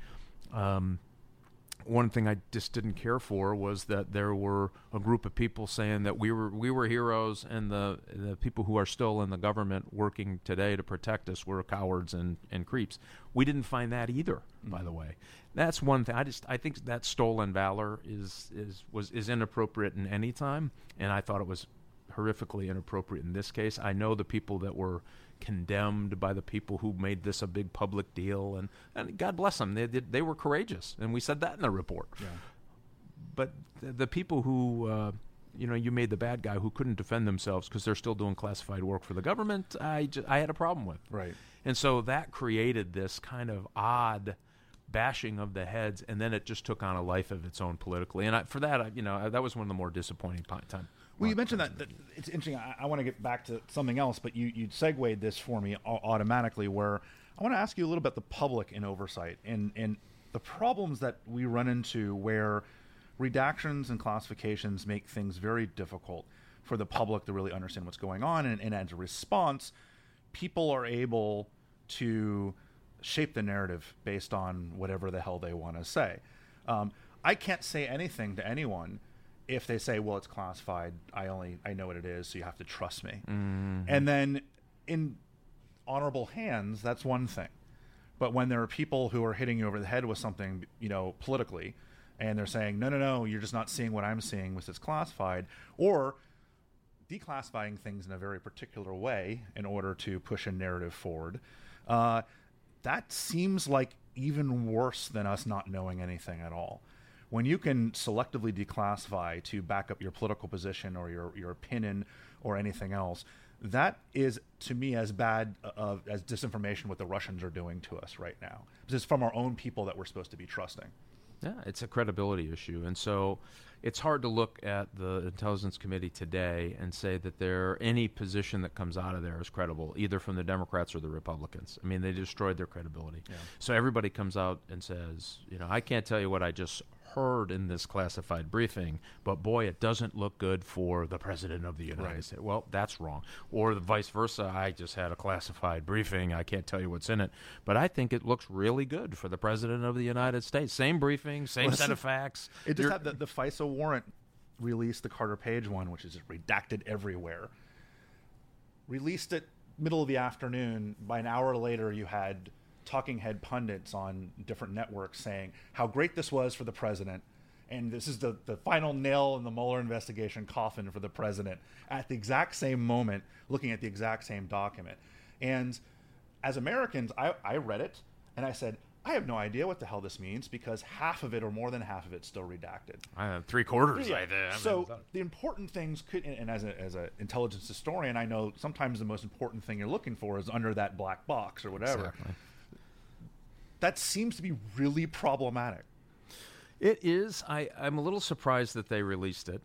One thing I just didn't care for was that there were a group of people saying that we were heroes, and the people who are still in the government working today to protect us were cowards and creeps. We didn't find that either, by the way. That's one thing. I think that stolen valor is inappropriate in any time, and I thought it was horrifically inappropriate in this case. I know the people that were condemned by the people who made this a big public deal, and God bless them. They were courageous, and we said that in the report. Yeah. But the people who, you made the bad guy who couldn't defend themselves because they're still doing classified work for the government, I had a problem with. Right. And so that created this kind of odd bashing of the heads, and then it just took on a life of its own politically. And that was one of the more disappointing times. Well, you mentioned that it's interesting. I want to get back to something else, but you segued this for me automatically, where I want to ask you a little bit the public in oversight and the problems that we run into where redactions and classifications make things very difficult for the public to really understand what's going on. And as a response, people are able to shape the narrative based on whatever the hell they want to say. I can't say anything to anyone if they say, well, it's classified, I know what it is, so you have to trust me. Mm-hmm. And then in honorable hands, that's one thing. But when there are people who are hitting you over the head with something, politically, and they're saying, no, you're just not seeing what I'm seeing, which is classified, or declassifying things in a very particular way in order to push a narrative forward, that seems like even worse than us not knowing anything at all. When you can selectively declassify to back up your political position or your opinion or anything else, that is, to me, as bad as disinformation what the Russians are doing to us right now. This is from our own people that we're supposed to be trusting. Yeah, it's a credibility issue. And so it's hard to look at the Intelligence Committee today and say that any position that comes out of there is credible, either from the Democrats or the Republicans. I mean, they destroyed their credibility. Yeah. So everybody comes out and says, I can't tell you what I just heard in this classified briefing, but boy, it doesn't look good for the President of the United States. Well, that's wrong. Or the vice versa, I just had a classified briefing, I can't tell you what's in it, but I think it looks really good for the President of the United States. Same briefing, same set of facts. It just had the FISA warrant released the Carter Page one, which is just redacted everywhere. Released it middle of the afternoon. By an hour later, you had talking head pundits on different networks saying how great this was for the president, and this is the final nail in the Mueller investigation coffin for the president, at the exact same moment, looking at the exact same document. And as Americans, I read it, and I said, I have no idea what the hell this means, because half of it or more than half of it's still redacted. I have 3/4. Yeah. So the important things could, and as an intelligence historian, I know sometimes the most important thing you're looking for is under that black box or whatever. Exactly. That seems to be really problematic. It is. I'm a little surprised that they released it.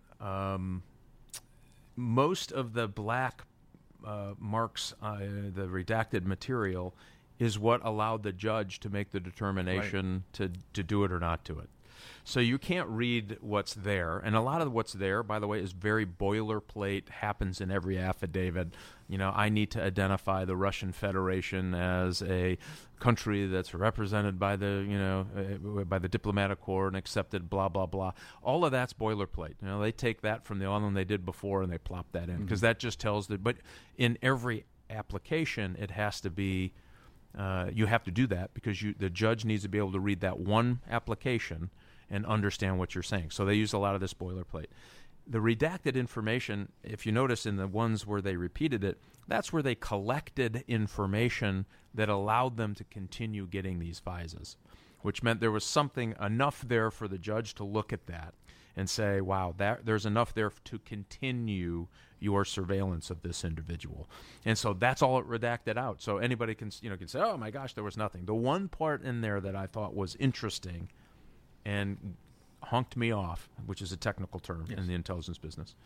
Most of the black marks, the redacted material, is what allowed the judge to make the determination to do it or not do it. So you can't read what's there. And a lot of what's there, by the way, is very boilerplate, happens in every affidavit. I need to identify the Russian Federation as a country that's represented by the diplomatic corps and accepted, blah, blah, blah. All of that's boilerplate. They take that from the one they did before and they plop that in because that just tells that. But in every application, it has to be, you have to do that because the judge needs to be able to read that one application and understand what you're saying. So they use a lot of this boilerplate. The redacted information, if you notice in the ones where they repeated it, that's where they collected information that allowed them to continue getting these FISAs, which meant there was something enough there for the judge to look at that and say, wow, there's enough there to continue your surveillance of this individual. And so that's all it redacted out. So anybody can say, oh my gosh, there was nothing. The one part in there that I thought was interesting and honked me off, which is a technical term in the intelligence business,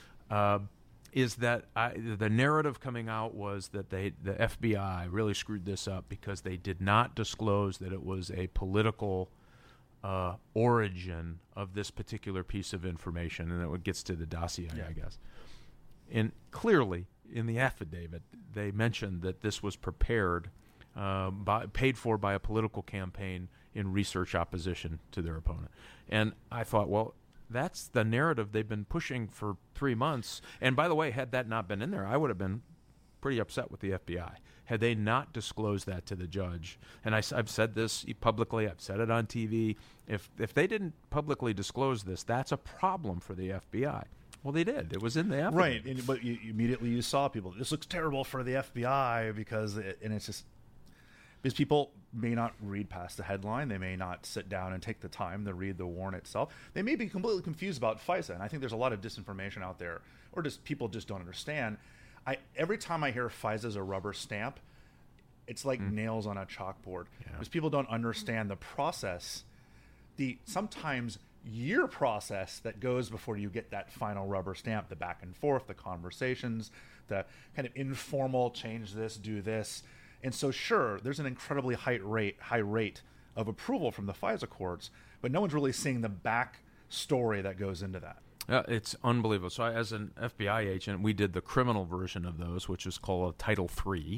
is that the narrative coming out was that the FBI really screwed this up because they did not disclose that it was a political origin of this particular piece of information, and it gets to the dossier, I guess. And clearly, in the affidavit, they mentioned that this was prepared, paid for by a political campaign in research opposition to their opponent. And I thought, well, that's the narrative they've been pushing for 3 months. And by the way, had that not been in there, I would have been pretty upset with the FBI. Had they not disclosed that to the judge, and I've said this publicly, I've said it on TV, if they didn't publicly disclose this, that's a problem for the FBI. Well, they did. It was in the affidavit. Right, but immediately you saw people, this looks terrible for the FBI because it's just because people may not read past the headline. They may not sit down and take the time to read the warrant itself. They may be completely confused about FISA, and I think there's a lot of disinformation out there, or just people just don't understand. Every time I hear FISA is a rubber stamp, it's like nails on a chalkboard. Because people don't understand the process, the sometimes year process that goes before you get that final rubber stamp, the back and forth, the conversations, the kind of informal change this, do this. And so sure, there's an incredibly high rate of approval from the FISA courts, but no one's really seeing the back story that goes into that. It's unbelievable. So as an FBI agent, we did the criminal version of those, which is called a Title III,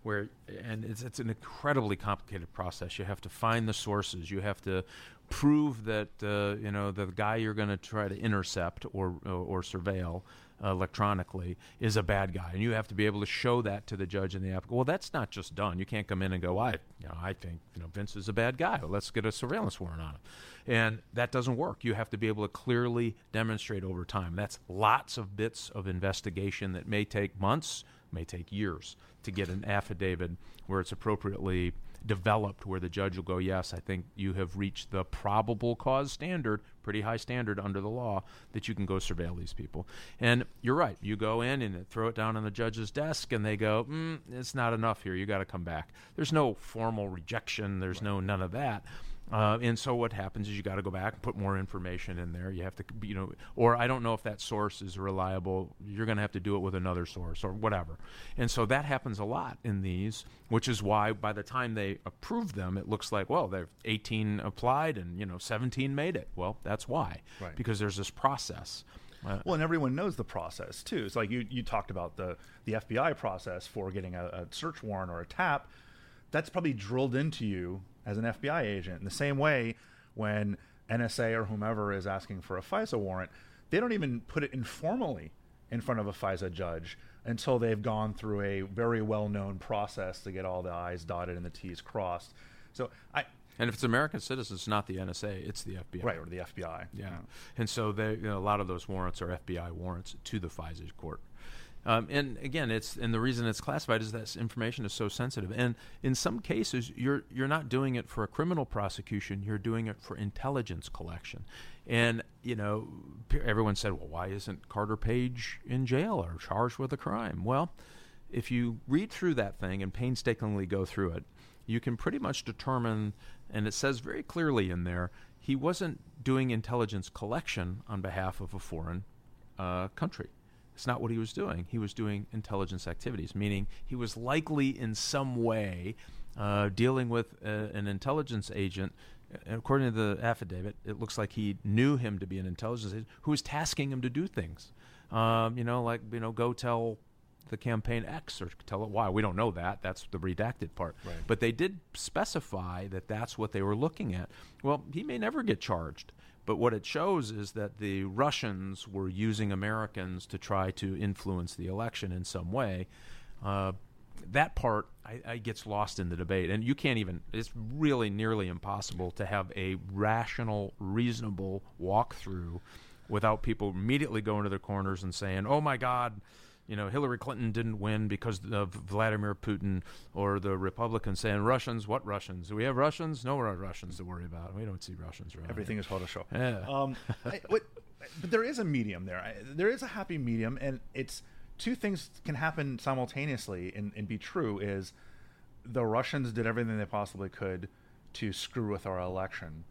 and it's an incredibly complicated process. You have to find the sources. You have to prove that the guy you're going to try to intercept or surveil electronically is a bad guy, and you have to be able to show that to the judge in the applicant. Well, that's not just done. You can't come in and go, I think Vince is a bad guy. Well, let's get a surveillance warrant on him, and that doesn't work. You have to be able to clearly demonstrate over time. That's lots of bits of investigation that may take months, may take years to get an affidavit where it's appropriately developed, where the judge will go, yes, I think you have reached the probable cause standard, pretty high standard under the law, that you can go surveil these people. And you're right. You go in and throw it down on the judge's desk, and they go, it's not enough here. You got to come back. There's no formal rejection. There's none of that. And so what happens is you got to go back and put more information in there. You have to, or I don't know if that source is reliable. You're going to have to do it with another source or whatever. And so that happens a lot in these, which is why by the time they approve them, it looks like, well, they're 18 applied and 17 made it. Well, that's why, because there's this process. Well, and everyone knows the process too. It's like you talked about the FBI process for getting a search warrant or a TAP. That's probably drilled into you as an FBI agent. In the same way, when NSA or whomever is asking for a FISA warrant, they don't even put it informally in front of a FISA judge until they've gone through a very well-known process to get all the I's dotted and the T's crossed. And if it's American citizens, it's not the NSA, it's the FBI. Right, or the FBI. Yeah. And so a lot of those warrants are FBI warrants to the FISA court. And again, the reason it's classified is that information is so sensitive. And in some cases, you're not doing it for a criminal prosecution. You're doing it for intelligence collection. And everyone said, well, why isn't Carter Page in jail or charged with a crime? Well, if you read through that thing and painstakingly go through it, you can pretty much determine, and it says very clearly in there, he wasn't doing intelligence collection on behalf of a foreign country. It's not what he was doing. He was doing intelligence activities, meaning he was likely in some way dealing with an intelligence agent And according to the affidavit, it looks like he knew him to be an intelligence agent who was tasking him to do things. Go tell the campaign X or tell it Y. We don't know that. That's the redacted part. Right. But they did specify that that's what they were looking at. Well, he may never get charged. But what it shows is that the Russians were using Americans to try to influence the election in some way. That part I gets lost in the debate. And you can't even, it's really nearly impossible to have a rational, reasonable walkthrough without people immediately going to their corners and saying, oh my God, Hillary Clinton didn't win because of Vladimir Putin, or the Republicans saying, Russians, what Russians? Do we have Russians? No Russians to worry about. We don't see Russians around. Everything is Photoshop. Yeah. But there is a medium there. There is a happy medium, and it's two things can happen simultaneously and be true. Is the Russians did everything they possibly could to screw with our election,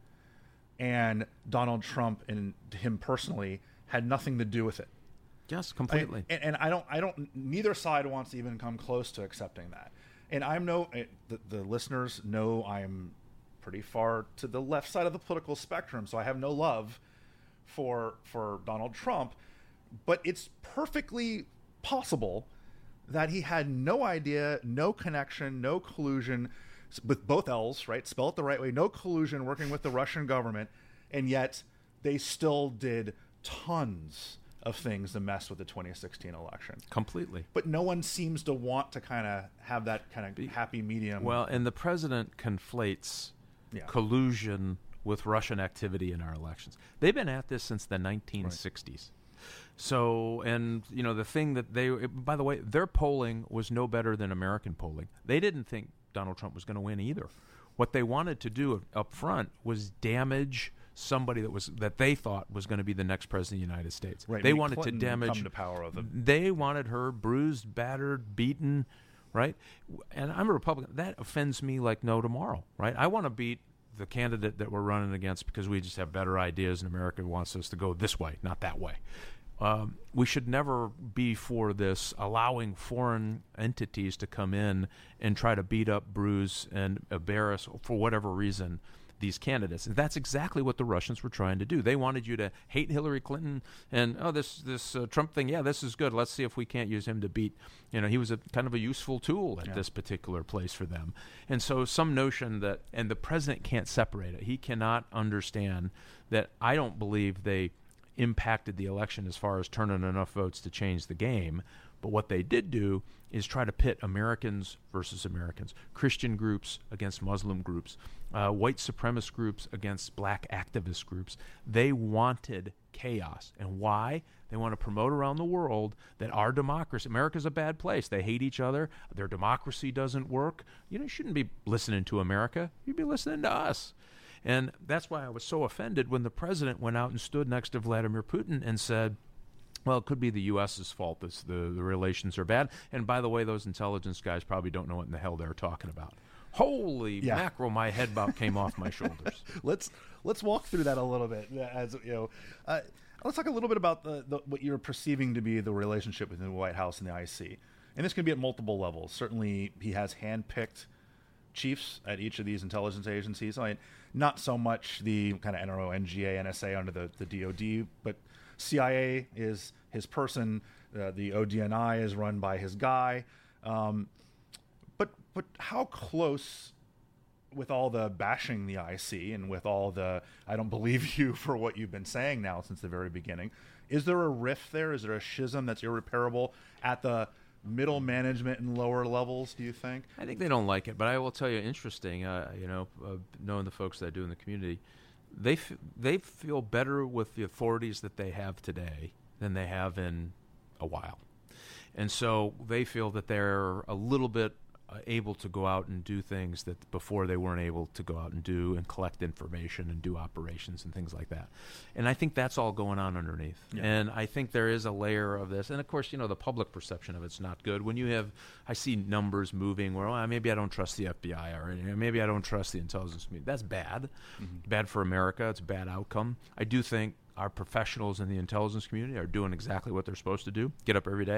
and Donald Trump and him personally had nothing to do with it. Yes, completely. I don't. Neither side wants to even come close to accepting that. And the listeners know I'm pretty far to the left side of the political spectrum, so I have no love for Donald Trump. But it's perfectly possible that he had no idea, no connection, no collusion with both L's, right? Spell it the right way. No collusion working with the Russian government, and yet they still did tons of things to mess with the 2016 election. Completely. But no one seems to want to kind of have that kind of happy medium. Well, and the president conflates collusion with Russian activity in our elections. They've been at this since the 1960s. Right. So, and, the thing that by the way, their polling was no better than American polling. They didn't think Donald Trump was going to win either. What they wanted to do up front was damage somebody that they thought was going to be the next president of the United States. Right. They wanted Clinton to damage come to power of them. They wanted her bruised, battered, beaten, right? And I'm a Republican. That offends me like no tomorrow, right? I want to beat the candidate that we're running against because we just have better ideas and America wants us to go this way, not that way. We should never be for this, allowing foreign entities to come in and try to beat up, bruise, and embarrass, for whatever reason, these candidates. And that's exactly what the Russians were trying to do. They wanted you to hate Hillary Clinton and, this Trump thing, this is good. Let's see if we can't use him to beat. He was a kind of a useful tool at this particular place for them. And so some notion that, and the president can't separate it. He cannot understand that. I don't believe they impacted the election as far as turning enough votes to change the game. But what they did do is try to pit Americans versus Americans, Christian groups against Muslim groups, white supremacist groups against black activist groups. They wanted chaos. And why? They want to promote around the world that our democracy, America's a bad place. They hate each other. Their democracy doesn't work. You shouldn't be listening to America. You'd be listening to us. And that's why I was so offended when the president went out and stood next to Vladimir Putin and said, well, it could be the U.S.'s fault that the relations are bad. And by the way, those intelligence guys probably don't know what in the hell they're talking about. Holy mackerel, my head about came off my shoulders. Let's walk through that a little bit. Let's talk a little bit about what you're perceiving to be the relationship between the White House and the IC. And this can be at multiple levels. Certainly, he has handpicked chiefs at each of these intelligence agencies. Not so much the kind of NRO, NGA, NSA under the DOD, but CIA is his person. The ODNI is run by his guy. But how close, with all the bashing the IC and with all the I don't believe you for what you've been saying now since the very beginning, is there a rift there? Is there a schism that's irreparable at the middle management and lower levels, do you think? I think they don't like it, but I will tell you, interesting, knowing the folks that I do in the community, they feel better with the authorities that they have today than they have in a while. And so they feel that they're a little bit able to go out and do things that before they weren't able to go out and do, and collect information and do operations and things like that. And I think that's all going on underneath. Yeah. And I think there is a layer of this. And of course, the public perception of it's not good. When I see numbers moving where maybe I don't trust the FBI, or maybe I don't trust the intelligence community. That's bad. Mm-hmm. Bad for America. It's a bad outcome. I do think our professionals in the intelligence community are doing exactly what they're supposed to do. Get up every day,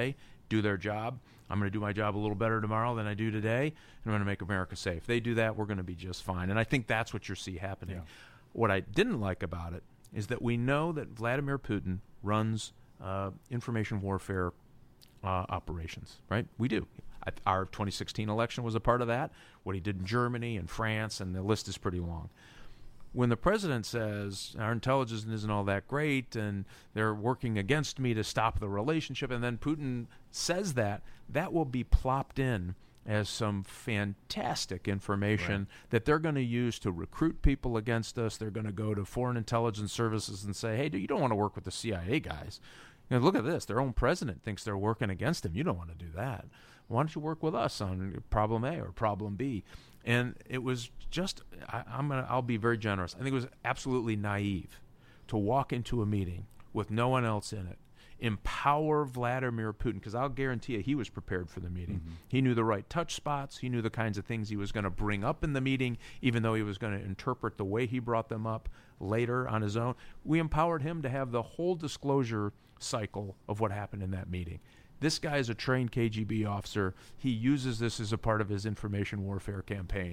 do their job. I'm going to do my job a little better tomorrow than I do today, and I'm going to make America safe. If they do that, we're going to be just fine. And I think that's what you see happening. Yeah. What I didn't like about it is that we know that Vladimir Putin runs information warfare operations, right? We do. Our 2016 election was a part of that. What he did in Germany and France, and the list is pretty long. When the president says our intelligence isn't all that great and they're working against me to stop the relationship, and then Putin says that will be plopped in as some fantastic information that they're going to use to recruit people against us. They're going to go to foreign intelligence services and say, hey, you don't want to work with the CIA guys. Look at this. Their own president thinks they're working against him. You don't want to do that. Why don't you work with us on problem A or problem B? And it was just, I'll be very generous. I think it was absolutely naive to walk into a meeting with no one else in it, empower Vladimir Putin, because I'll guarantee you he was prepared for the meeting. Mm-hmm. He knew the right touch spots. He knew the kinds of things he was going to bring up in the meeting, even though he was going to interpret the way he brought them up later on his own. We empowered him to have the whole disclosure cycle of what happened in that meeting. This guy is a trained KGB officer. He uses this as a part of his information warfare campaign.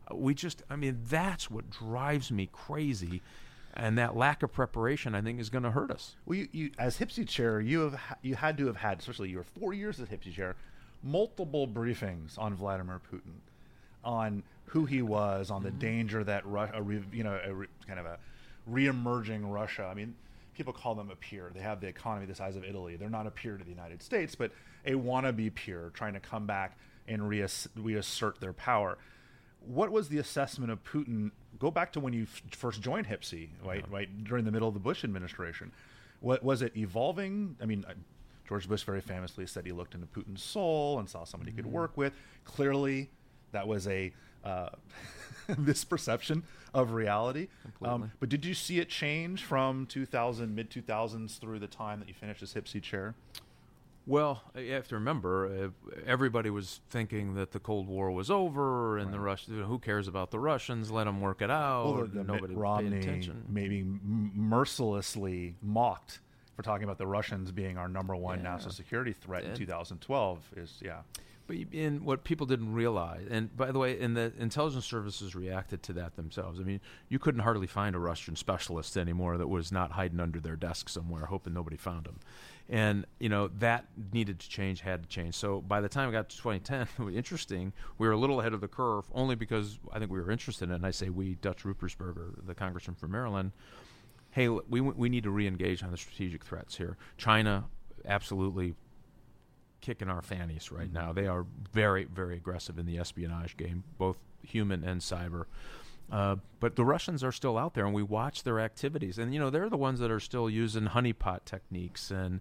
That's what drives me crazy. And that lack of preparation, I think, is going to hurt us. Well, you as HPSCI chair, you had to have had, especially your 4 years as HPSCI chair, multiple briefings on Vladimir Putin, on who he was, on the danger that kind of a re-emerging Russia. I mean, people call them a peer. They have the economy the size of Italy. They're not a peer to the United States, but a wannabe peer trying to come back and reassert their power. What was the assessment of Putin? Go back to when you first joined HPSCI, right during the middle of the Bush administration. What was it evolving? I mean, George Bush very famously said he looked into Putin's soul and saw somebody he could work with. Clearly, that was a misperception of reality. But did you see it change from mid-2000s through the time that you finished as HPSCI chair? Well, you have to remember, everybody was thinking that the Cold War was over, and the Russians, who cares about the Russians? Let them work it out. Well, nobody Mitt Romney paid attention. Maybe mercilessly mocked for talking about the Russians being our number one national security threat in 2012. But what people didn't realize, and by the way, the intelligence services reacted to that themselves. I mean, you couldn't hardly find a Russian specialist anymore that was not hiding under their desk somewhere, hoping nobody found him. And, that needed to change, had to change. So by the time we got to 2010, it was interesting. We were a little ahead of the curve, only because I think we were interested in it. And I say we, Dutch Ruppersberger, the congressman from Maryland, hey, we need to re-engage on the strategic threats here. China, absolutely kicking our fannies right now. They are very, very aggressive in the espionage game, both human and cyber. But the Russians are still out there, and we watch their activities. And, they're the ones that are still using honeypot techniques and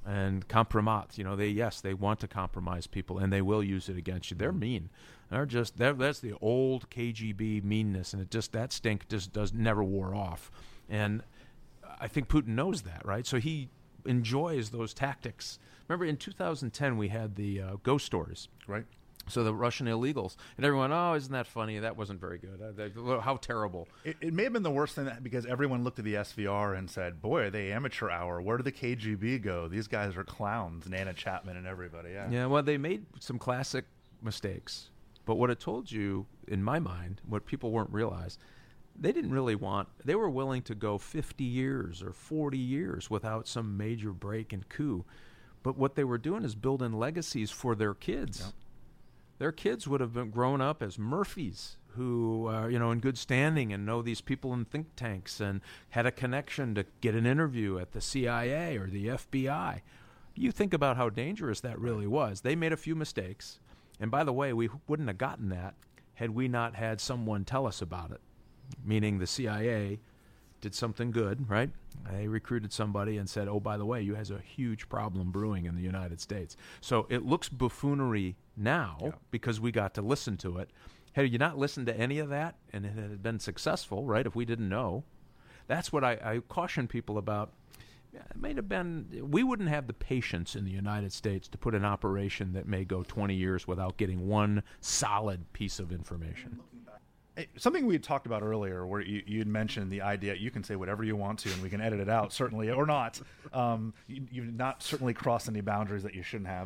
compromat. They want to compromise people, and they will use it against you. They're mean. That's the old KGB meanness, and that stink just never wore off. And I think Putin knows that, right? So he enjoys those tactics. Remember, in 2010, we had the ghost stories. Right. So the Russian illegals. And everyone, isn't that funny? That wasn't very good. How terrible. It may have been the worst thing because everyone looked at the SVR and said, boy, are they amateur hour. Where did the KGB go? These guys are clowns. Nana Chapman and everybody, Yeah, well, they made some classic mistakes. But what it told you, in my mind, what people weren't realize, they were willing to go 50 years or 40 years without some major break and coup. But what they were doing is building legacies for their kids. Yep. Their kids would have been grown up as Murphys who are, in good standing and know these people in think tanks and had a connection to get an interview at the CIA or the FBI. You think about how dangerous that really was. They made a few mistakes. And by the way, we wouldn't have gotten that had we not had someone tell us about it, meaning the CIA did something good, right? They recruited somebody and said, oh, by the way, you has a huge problem brewing in the United States. So it looks buffoonery now because we got to listen to it. Had you not listened to any of that and it had been successful, right, if we didn't know, that's what I caution people about. It might have been, we wouldn't have the patience in the United States to put an operation that may go 20 years without getting one solid piece of information. Something we had talked about earlier where you'd mentioned the idea, you can say whatever you want to and we can edit it out, certainly, or not. You've not certainly crossed any boundaries that you shouldn't have.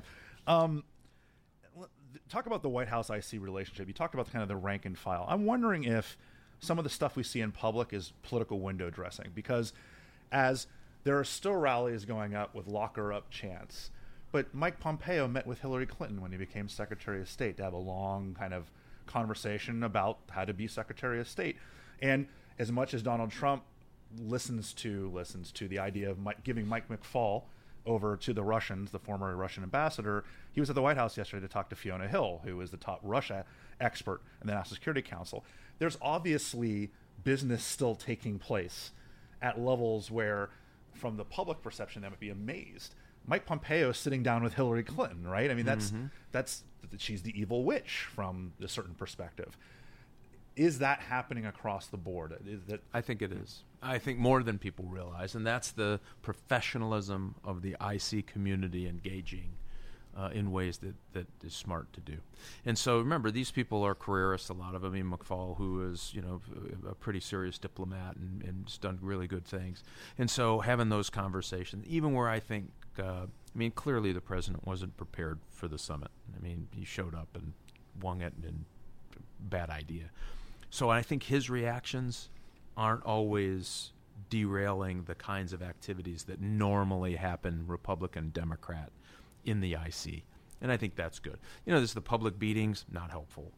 Talk about the White House IC relationship. You talked about kind of the rank and file. I'm wondering if some of the stuff we see in public is political window dressing, because as there are still rallies going up with lock her up chants, but Mike Pompeo met with Hillary Clinton when he became Secretary of State to have a long kind of conversation about how to be Secretary of State. And as much as Donald Trump listens to the idea of giving Mike McFaul over to the Russians, the former Russian ambassador, he was at the White House yesterday to talk to Fiona Hill, who is the top Russia expert in the National Security Council. There's obviously business still taking place at levels where, from the public perception, they might be amazed. Mike Pompeo is sitting down with Hillary Clinton, right? I mean, that's she's the evil witch from a certain perspective. Is that happening across the board? I think it is. I think more than people realize, and that's the professionalism of the IC community engaging in ways that is smart to do. And so remember, these people are careerists, a lot of them. I mean, McFaul, who is a pretty serious diplomat and has done really good things. And so having those conversations, even where I think, clearly the president wasn't prepared for the summit. I mean, he showed up and wung it, and bad idea. So I think his reactions aren't always derailing the kinds of activities that normally happen Republican, Democrat in the IC. And I think that's good. This is the public beatings, not helpful.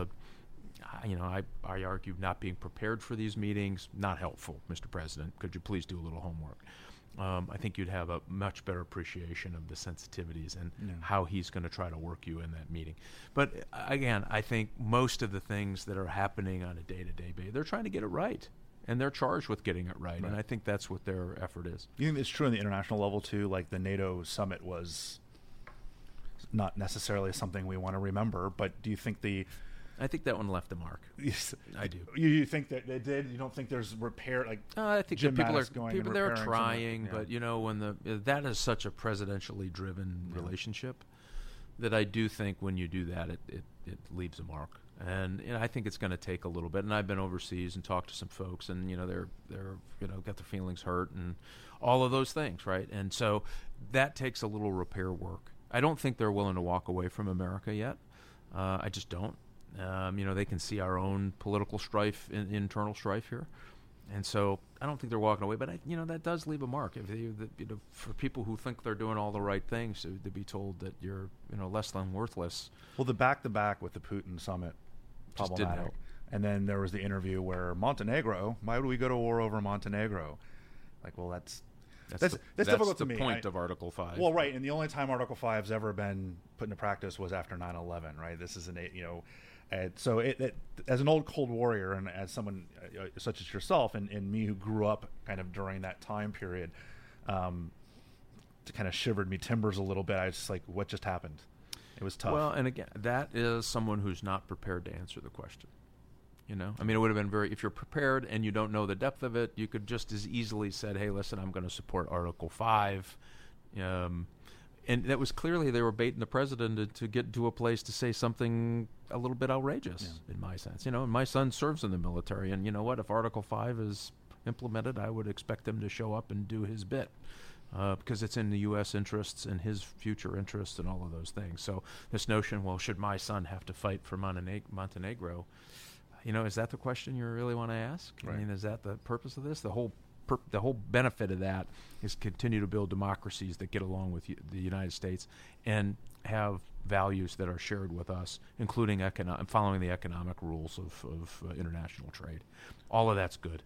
I argue not being prepared for these meetings, not helpful, Mr. President. Could you please do a little homework? I think you'd have a much better appreciation of the sensitivities and how he's going to try to work you in that meeting. But again, I think most of the things that are happening on a day-to-day basis, they're trying to get it right. And they're charged with getting it right. And I think that's what their effort is. You think it's true on the international level, too? Like the NATO summit was not necessarily something we want to remember, but do you think I think that one left a mark. Yes, I do. You think that they did? You don't think there's repair? I think Jim people Mattis going people and they're repairing trying, something? but when that is such a presidentially driven relationship that I do think when you do that, it leaves a mark. And I think it's going to take a little bit. And I've been overseas and talked to some folks, and they're got their feelings hurt and all of those things, right? And so that takes a little repair work. I don't think they're willing to walk away from America yet. I just don't. They can see our own political strife, internal strife here, and so I don't think they're walking away. But that does leave a mark. If for people who think they're doing all the right things, to be told that you're less than worthless. Well, the back-to-back with the Putin summit, just didn't problematic. help. And then there was the interview where Montenegro. Why would we go to war over Montenegro? Like, well, that's difficult to me. That's the point of Article 5. Well, right, and the only time Article 5's ever been put into practice was after 9/11, right? This is and so it as an old Cold Warrior and as someone such as yourself and me who grew up kind of during that time period, it kind of shivered me timbers a little bit. I was just like, what just happened? It was tough. Well, and again, that is someone who's not prepared to answer the question. It would have been if you're prepared and you don't know the depth of it, you could just as easily said, hey, listen, I'm going to support Article 5. And that was clearly they were baiting the president to get to a place to say something a little bit outrageous, in my sense. My son serves in the military, and if Article 5 is implemented, I would expect him to show up and do his bit. Because it's in the U.S. interests and his future interests and all of those things. So this notion, well, should my son have to fight for Montenegro? Is that the question you really want to ask? Right. I mean, is that the purpose of this? The whole benefit of that is continue to build democracies that get along with the United States and have values that are shared with us, including following the economic rules of international trade. All of that's good.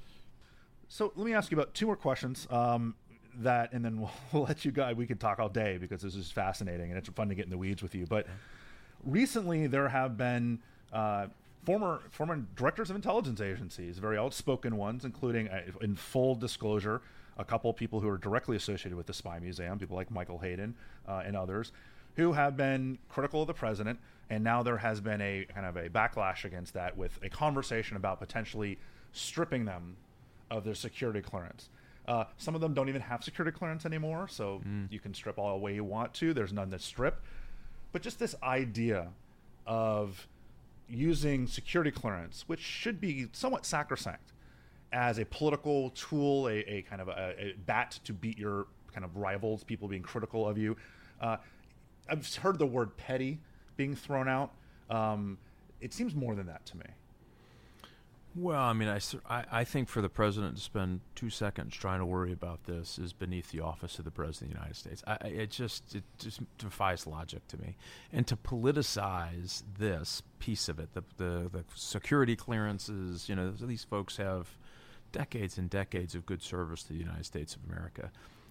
So let me ask you about two more questions. And then we'll let you go. We could talk all day because this is fascinating and it's fun to get in the weeds with you. But recently there have been former directors of intelligence agencies, very outspoken ones, including, in full disclosure, a couple of people who are directly associated with the Spy Museum, people like Michael Hayden and others, who have been critical of the president. And now there has been a kind of a backlash against that with a conversation about potentially stripping them of their security clearance. Some of them don't even have security clearance anymore, so you can strip all the way you want to. There's none to strip. But just this idea of using security clearance, which should be somewhat sacrosanct, as a political tool, a kind of a bat to beat your kind of rivals, people being critical of you. I've heard the word petty being thrown out. It seems more than that to me. Well, I mean, I think for the president to spend 2 seconds trying to worry about this is beneath the office of the president of the United States. It just defies logic to me. And to politicize this piece of it, the security clearances, these folks have decades and decades of good service to the United States of America.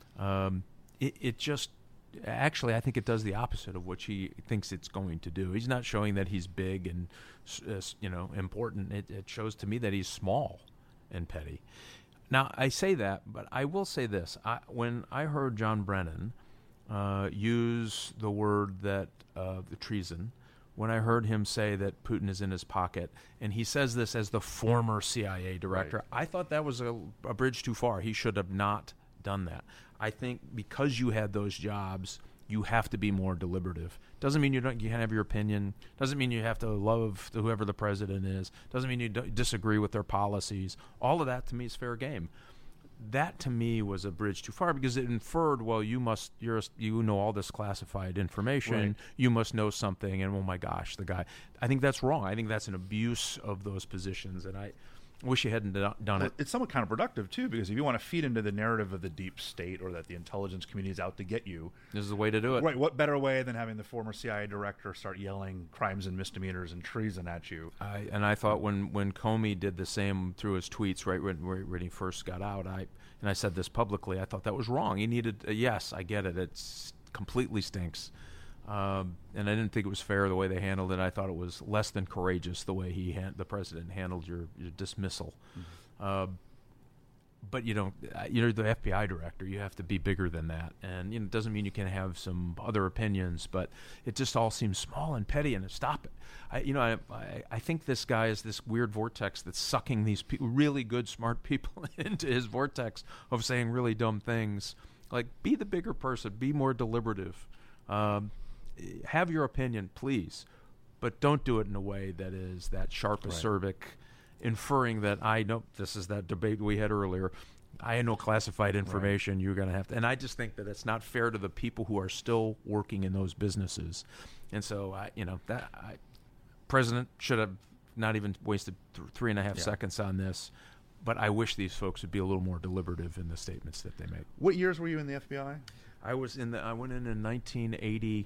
Actually, I think it does the opposite of what he thinks it's going to do. He's not showing that he's big and important. It shows to me that he's small and petty. Now, I say that, but I will say this. When I heard John Brennan use the word that the treason, when I heard him say that Putin is in his pocket, and he says this as the former CIA director, right. I thought that was a bridge too far. He should have not done that. I think because you had those jobs, you have to be more deliberative. Doesn't mean you can't have your opinion. Doesn't mean you have to love whoever the president is. Doesn't mean you disagree with their policies. All of that to me is fair game. That to me was a bridge too far because it inferred, well, you know all this classified information. Right. You must know something, and oh my gosh, the guy. I think that's wrong. I think that's an abuse of those positions, and I wish you hadn't done it. It's somewhat counterproductive, too, because if you want to feed into the narrative of the deep state or that the intelligence community is out to get you... This is the way to do it. Right. What better way than having the former CIA director start yelling crimes and misdemeanors and treason at you? I thought when Comey did the same through his tweets, right, when he first got out, and I said this publicly, I thought that was wrong. He needed... yes, I get it. It completely stinks. And I didn't think it was fair the way they handled it. I thought it was less than courageous the way the president handled your dismissal. Mm-hmm. But you're the FBI director. You have to be bigger than that. And it doesn't mean you can't have some other opinions, but it just all seems small and petty. And stop it. I think this guy is this weird vortex that's sucking these really good, smart people into his vortex of saying really dumb things. Like, be the bigger person. Be more deliberative. Have your opinion, please, but don't do it in a way that is that sharp acerbic, inferring that I know. This is that debate we had earlier. I know classified information. Right. You're going to have to, and I just think that it's not fair to the people who are still working in those businesses. And so, President should have not even wasted 3.5 seconds on this. But I wish these folks would be a little more deliberative in the statements that they make. What years were you in the FBI? I went in 1988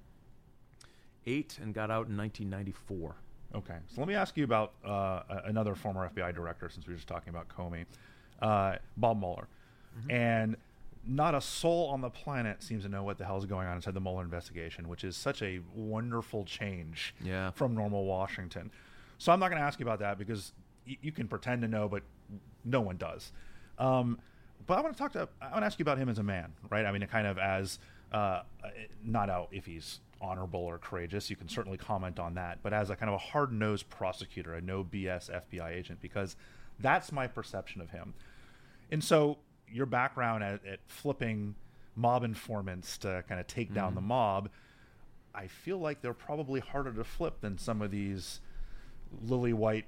and got out in 1994. Okay, so let me ask you about another former FBI director, since we were just talking about Comey, Bob Mueller. Mm-hmm. And not a soul on the planet seems to know what the hell is going on inside the Mueller investigation, which is such a wonderful change from normal Washington. So I'm not going to ask you about that because you can pretend to know, but no one does. But I want to ask you about him as a man, right? I mean, kind of as not out if he's honorable or courageous. You can certainly comment on that, but as a kind of a hard-nosed prosecutor, a no BS FBI agent, because that's my perception of him. And so your background at flipping mob informants to kind of take down the mob, I feel like they're probably harder to flip than some of these lily white,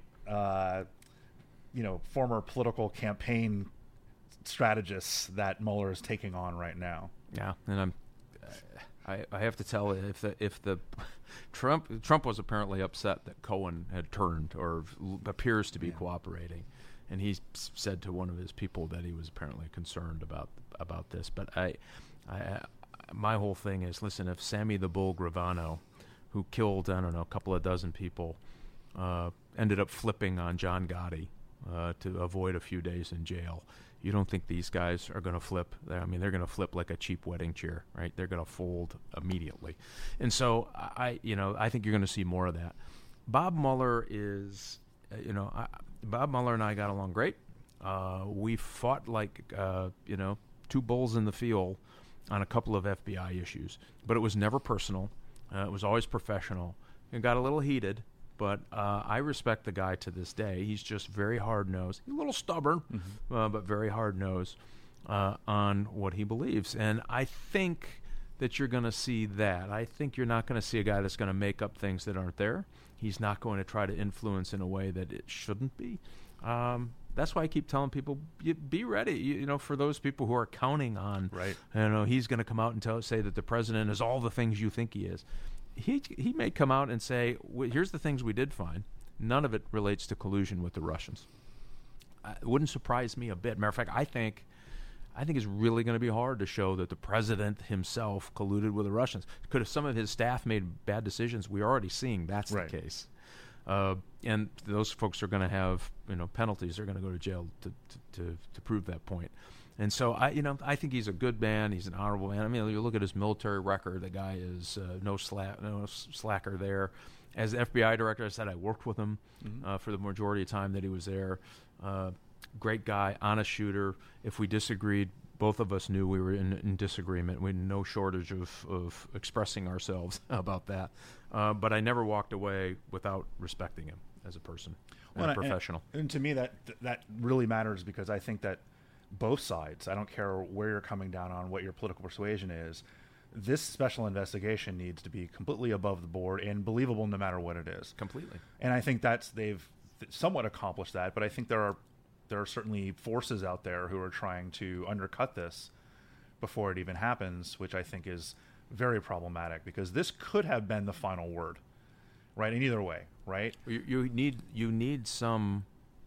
former political campaign strategists that Mueller is taking on right now. Yeah, and I have to tell if the Trump was apparently upset that Cohen had turned or appears to be cooperating, and he said to one of his people that he was apparently concerned about this. But my whole thing is, listen, if Sammy the Bull Gravano, who killed a couple of dozen people, ended up flipping on John Gotti to avoid a few days in jail. You don't think these guys are going to flip? I mean, they're going to flip like a cheap wedding chair, right? They're going to fold immediately. And so I think you're going to see more of that. Bob Mueller is, Bob Mueller and I got along great. We fought like, two bulls in the field on a couple of FBI issues, but it was never personal. It was always professional. It got a little heated. But I respect the guy to this day. He's just very hard-nosed. He's a little stubborn, but very hard-nosed on what he believes. And I think that you're going to see that. I think you're not going to see a guy that's going to make up things that aren't there. He's not going to try to influence in a way that it shouldn't be. That's why I keep telling people, be ready. You know, for those people who are counting on, Right. you know, he's going to come out and say that the president is all the things you think he is. He may come out and say, here's the things we did find. None of it relates to collusion with the Russians. It wouldn't surprise me a bit. Matter of fact, I think it's really going to be hard to show that the president himself colluded with the Russians. Could have some of his staff made bad decisions? We're already seeing that's Right. the case. And those folks are going to have, you know, penalties. They're going to go to jail to prove that point. And so I think he's a good man. He's an honorable man. I mean, you look at his military record. The guy is no slacker there. As the FBI director, I said I worked with him for the majority of the time that he was there. Great guy, honest shooter. If we disagreed, both of us knew we were in disagreement. We had no shortage of expressing ourselves about that. But I never walked away without respecting him as a person and a professional. And to me, that really matters, because I think that both sides, I don't care where you're coming down on, what your political persuasion is, this special investigation needs to be completely above the board and believable no matter what it is. Completely. And I think they've somewhat accomplished that, but I think there are certainly forces out there who are trying to undercut this before it even happens, which I think is very problematic, because this could have been the final word, right? In either way, right? You need some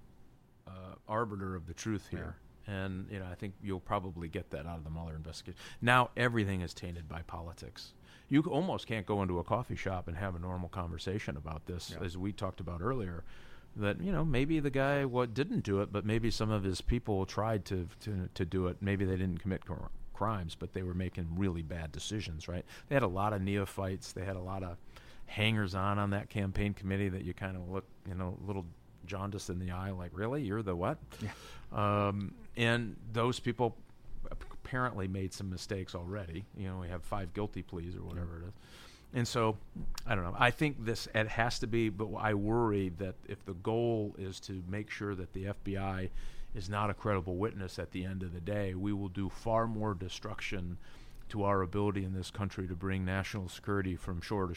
arbiter of the truth here. Yeah. And you know, I think you'll probably get that out of the Mueller investigation. Now everything is tainted by politics. You almost can't go into a coffee shop and have a normal conversation about this, as we talked about earlier. That, you know, maybe the guy didn't do it, but maybe some of his people tried to do it. Maybe they didn't commit crimes, but they were making really bad decisions, right? They had a lot of neophytes. They had a lot of hangers-on that campaign committee that you kind of look, you know, a little jaundiced in the eye, like, really? You're the what? Yeah. And those people apparently made some mistakes already. You know, we have 5 guilty pleas or whatever it is. And so, I don't know. I think it has to be, but I worry that if the goal is to make sure that the FBI is not a credible witness at the end of the day, we will do far more destruction to our ability in this country to bring national security from shore to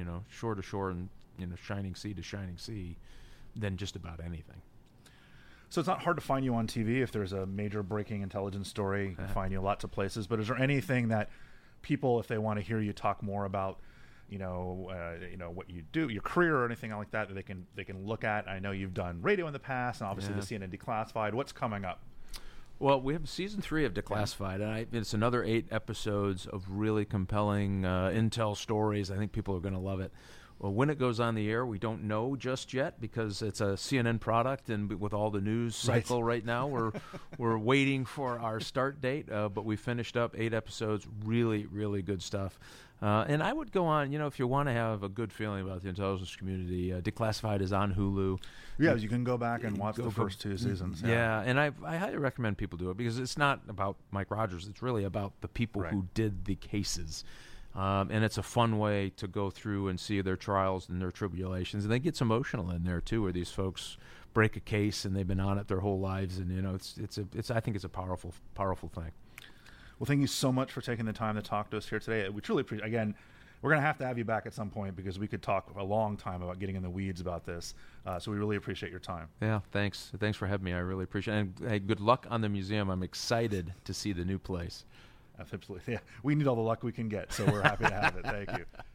shore and, you know, shining sea to shining sea than just about anything. So it's not hard to find you on TV if there's a major breaking intelligence story. You can find you lots of places. But is there anything that people, if they want to hear you talk more about, you know, what you do, your career or anything like that they can look at? I know you've done radio in the past, and obviously the CNN Declassified. What's coming up? Well, we have season 3 of Declassified, and it's another 8 episodes of really compelling intel stories. I think people are going to love it. Well, when it goes on the air, we don't know just yet, because it's a CNN product, and with all the news cycle right now, we're waiting for our start date. But we finished up 8 episodes, really, really good stuff. And I would go on, you know, if you want to have a good feeling about the intelligence community, Declassified is on Hulu. Yeah, you can go back and watch the first 2 seasons. Yeah, and I highly recommend people do it, because it's not about Mike Rogers. It's really about the people who did the cases. And it's a fun way to go through and see their trials and their tribulations. And they get emotional in there, too, where these folks break a case and they've been on it their whole lives. And, you know, I think it's a powerful thing. Well, thank you so much for taking the time to talk to us here today. We truly appreciate it. Again, we're going to have you back at some point, because we could talk a long time about getting in the weeds about this. So we really appreciate your time. Yeah, thanks. Thanks for having me. I really appreciate it. And hey, good luck on the museum. I'm excited to see the new place. Absolutely. Yeah, we need all the luck we can get, so we're happy to have it. Thank you.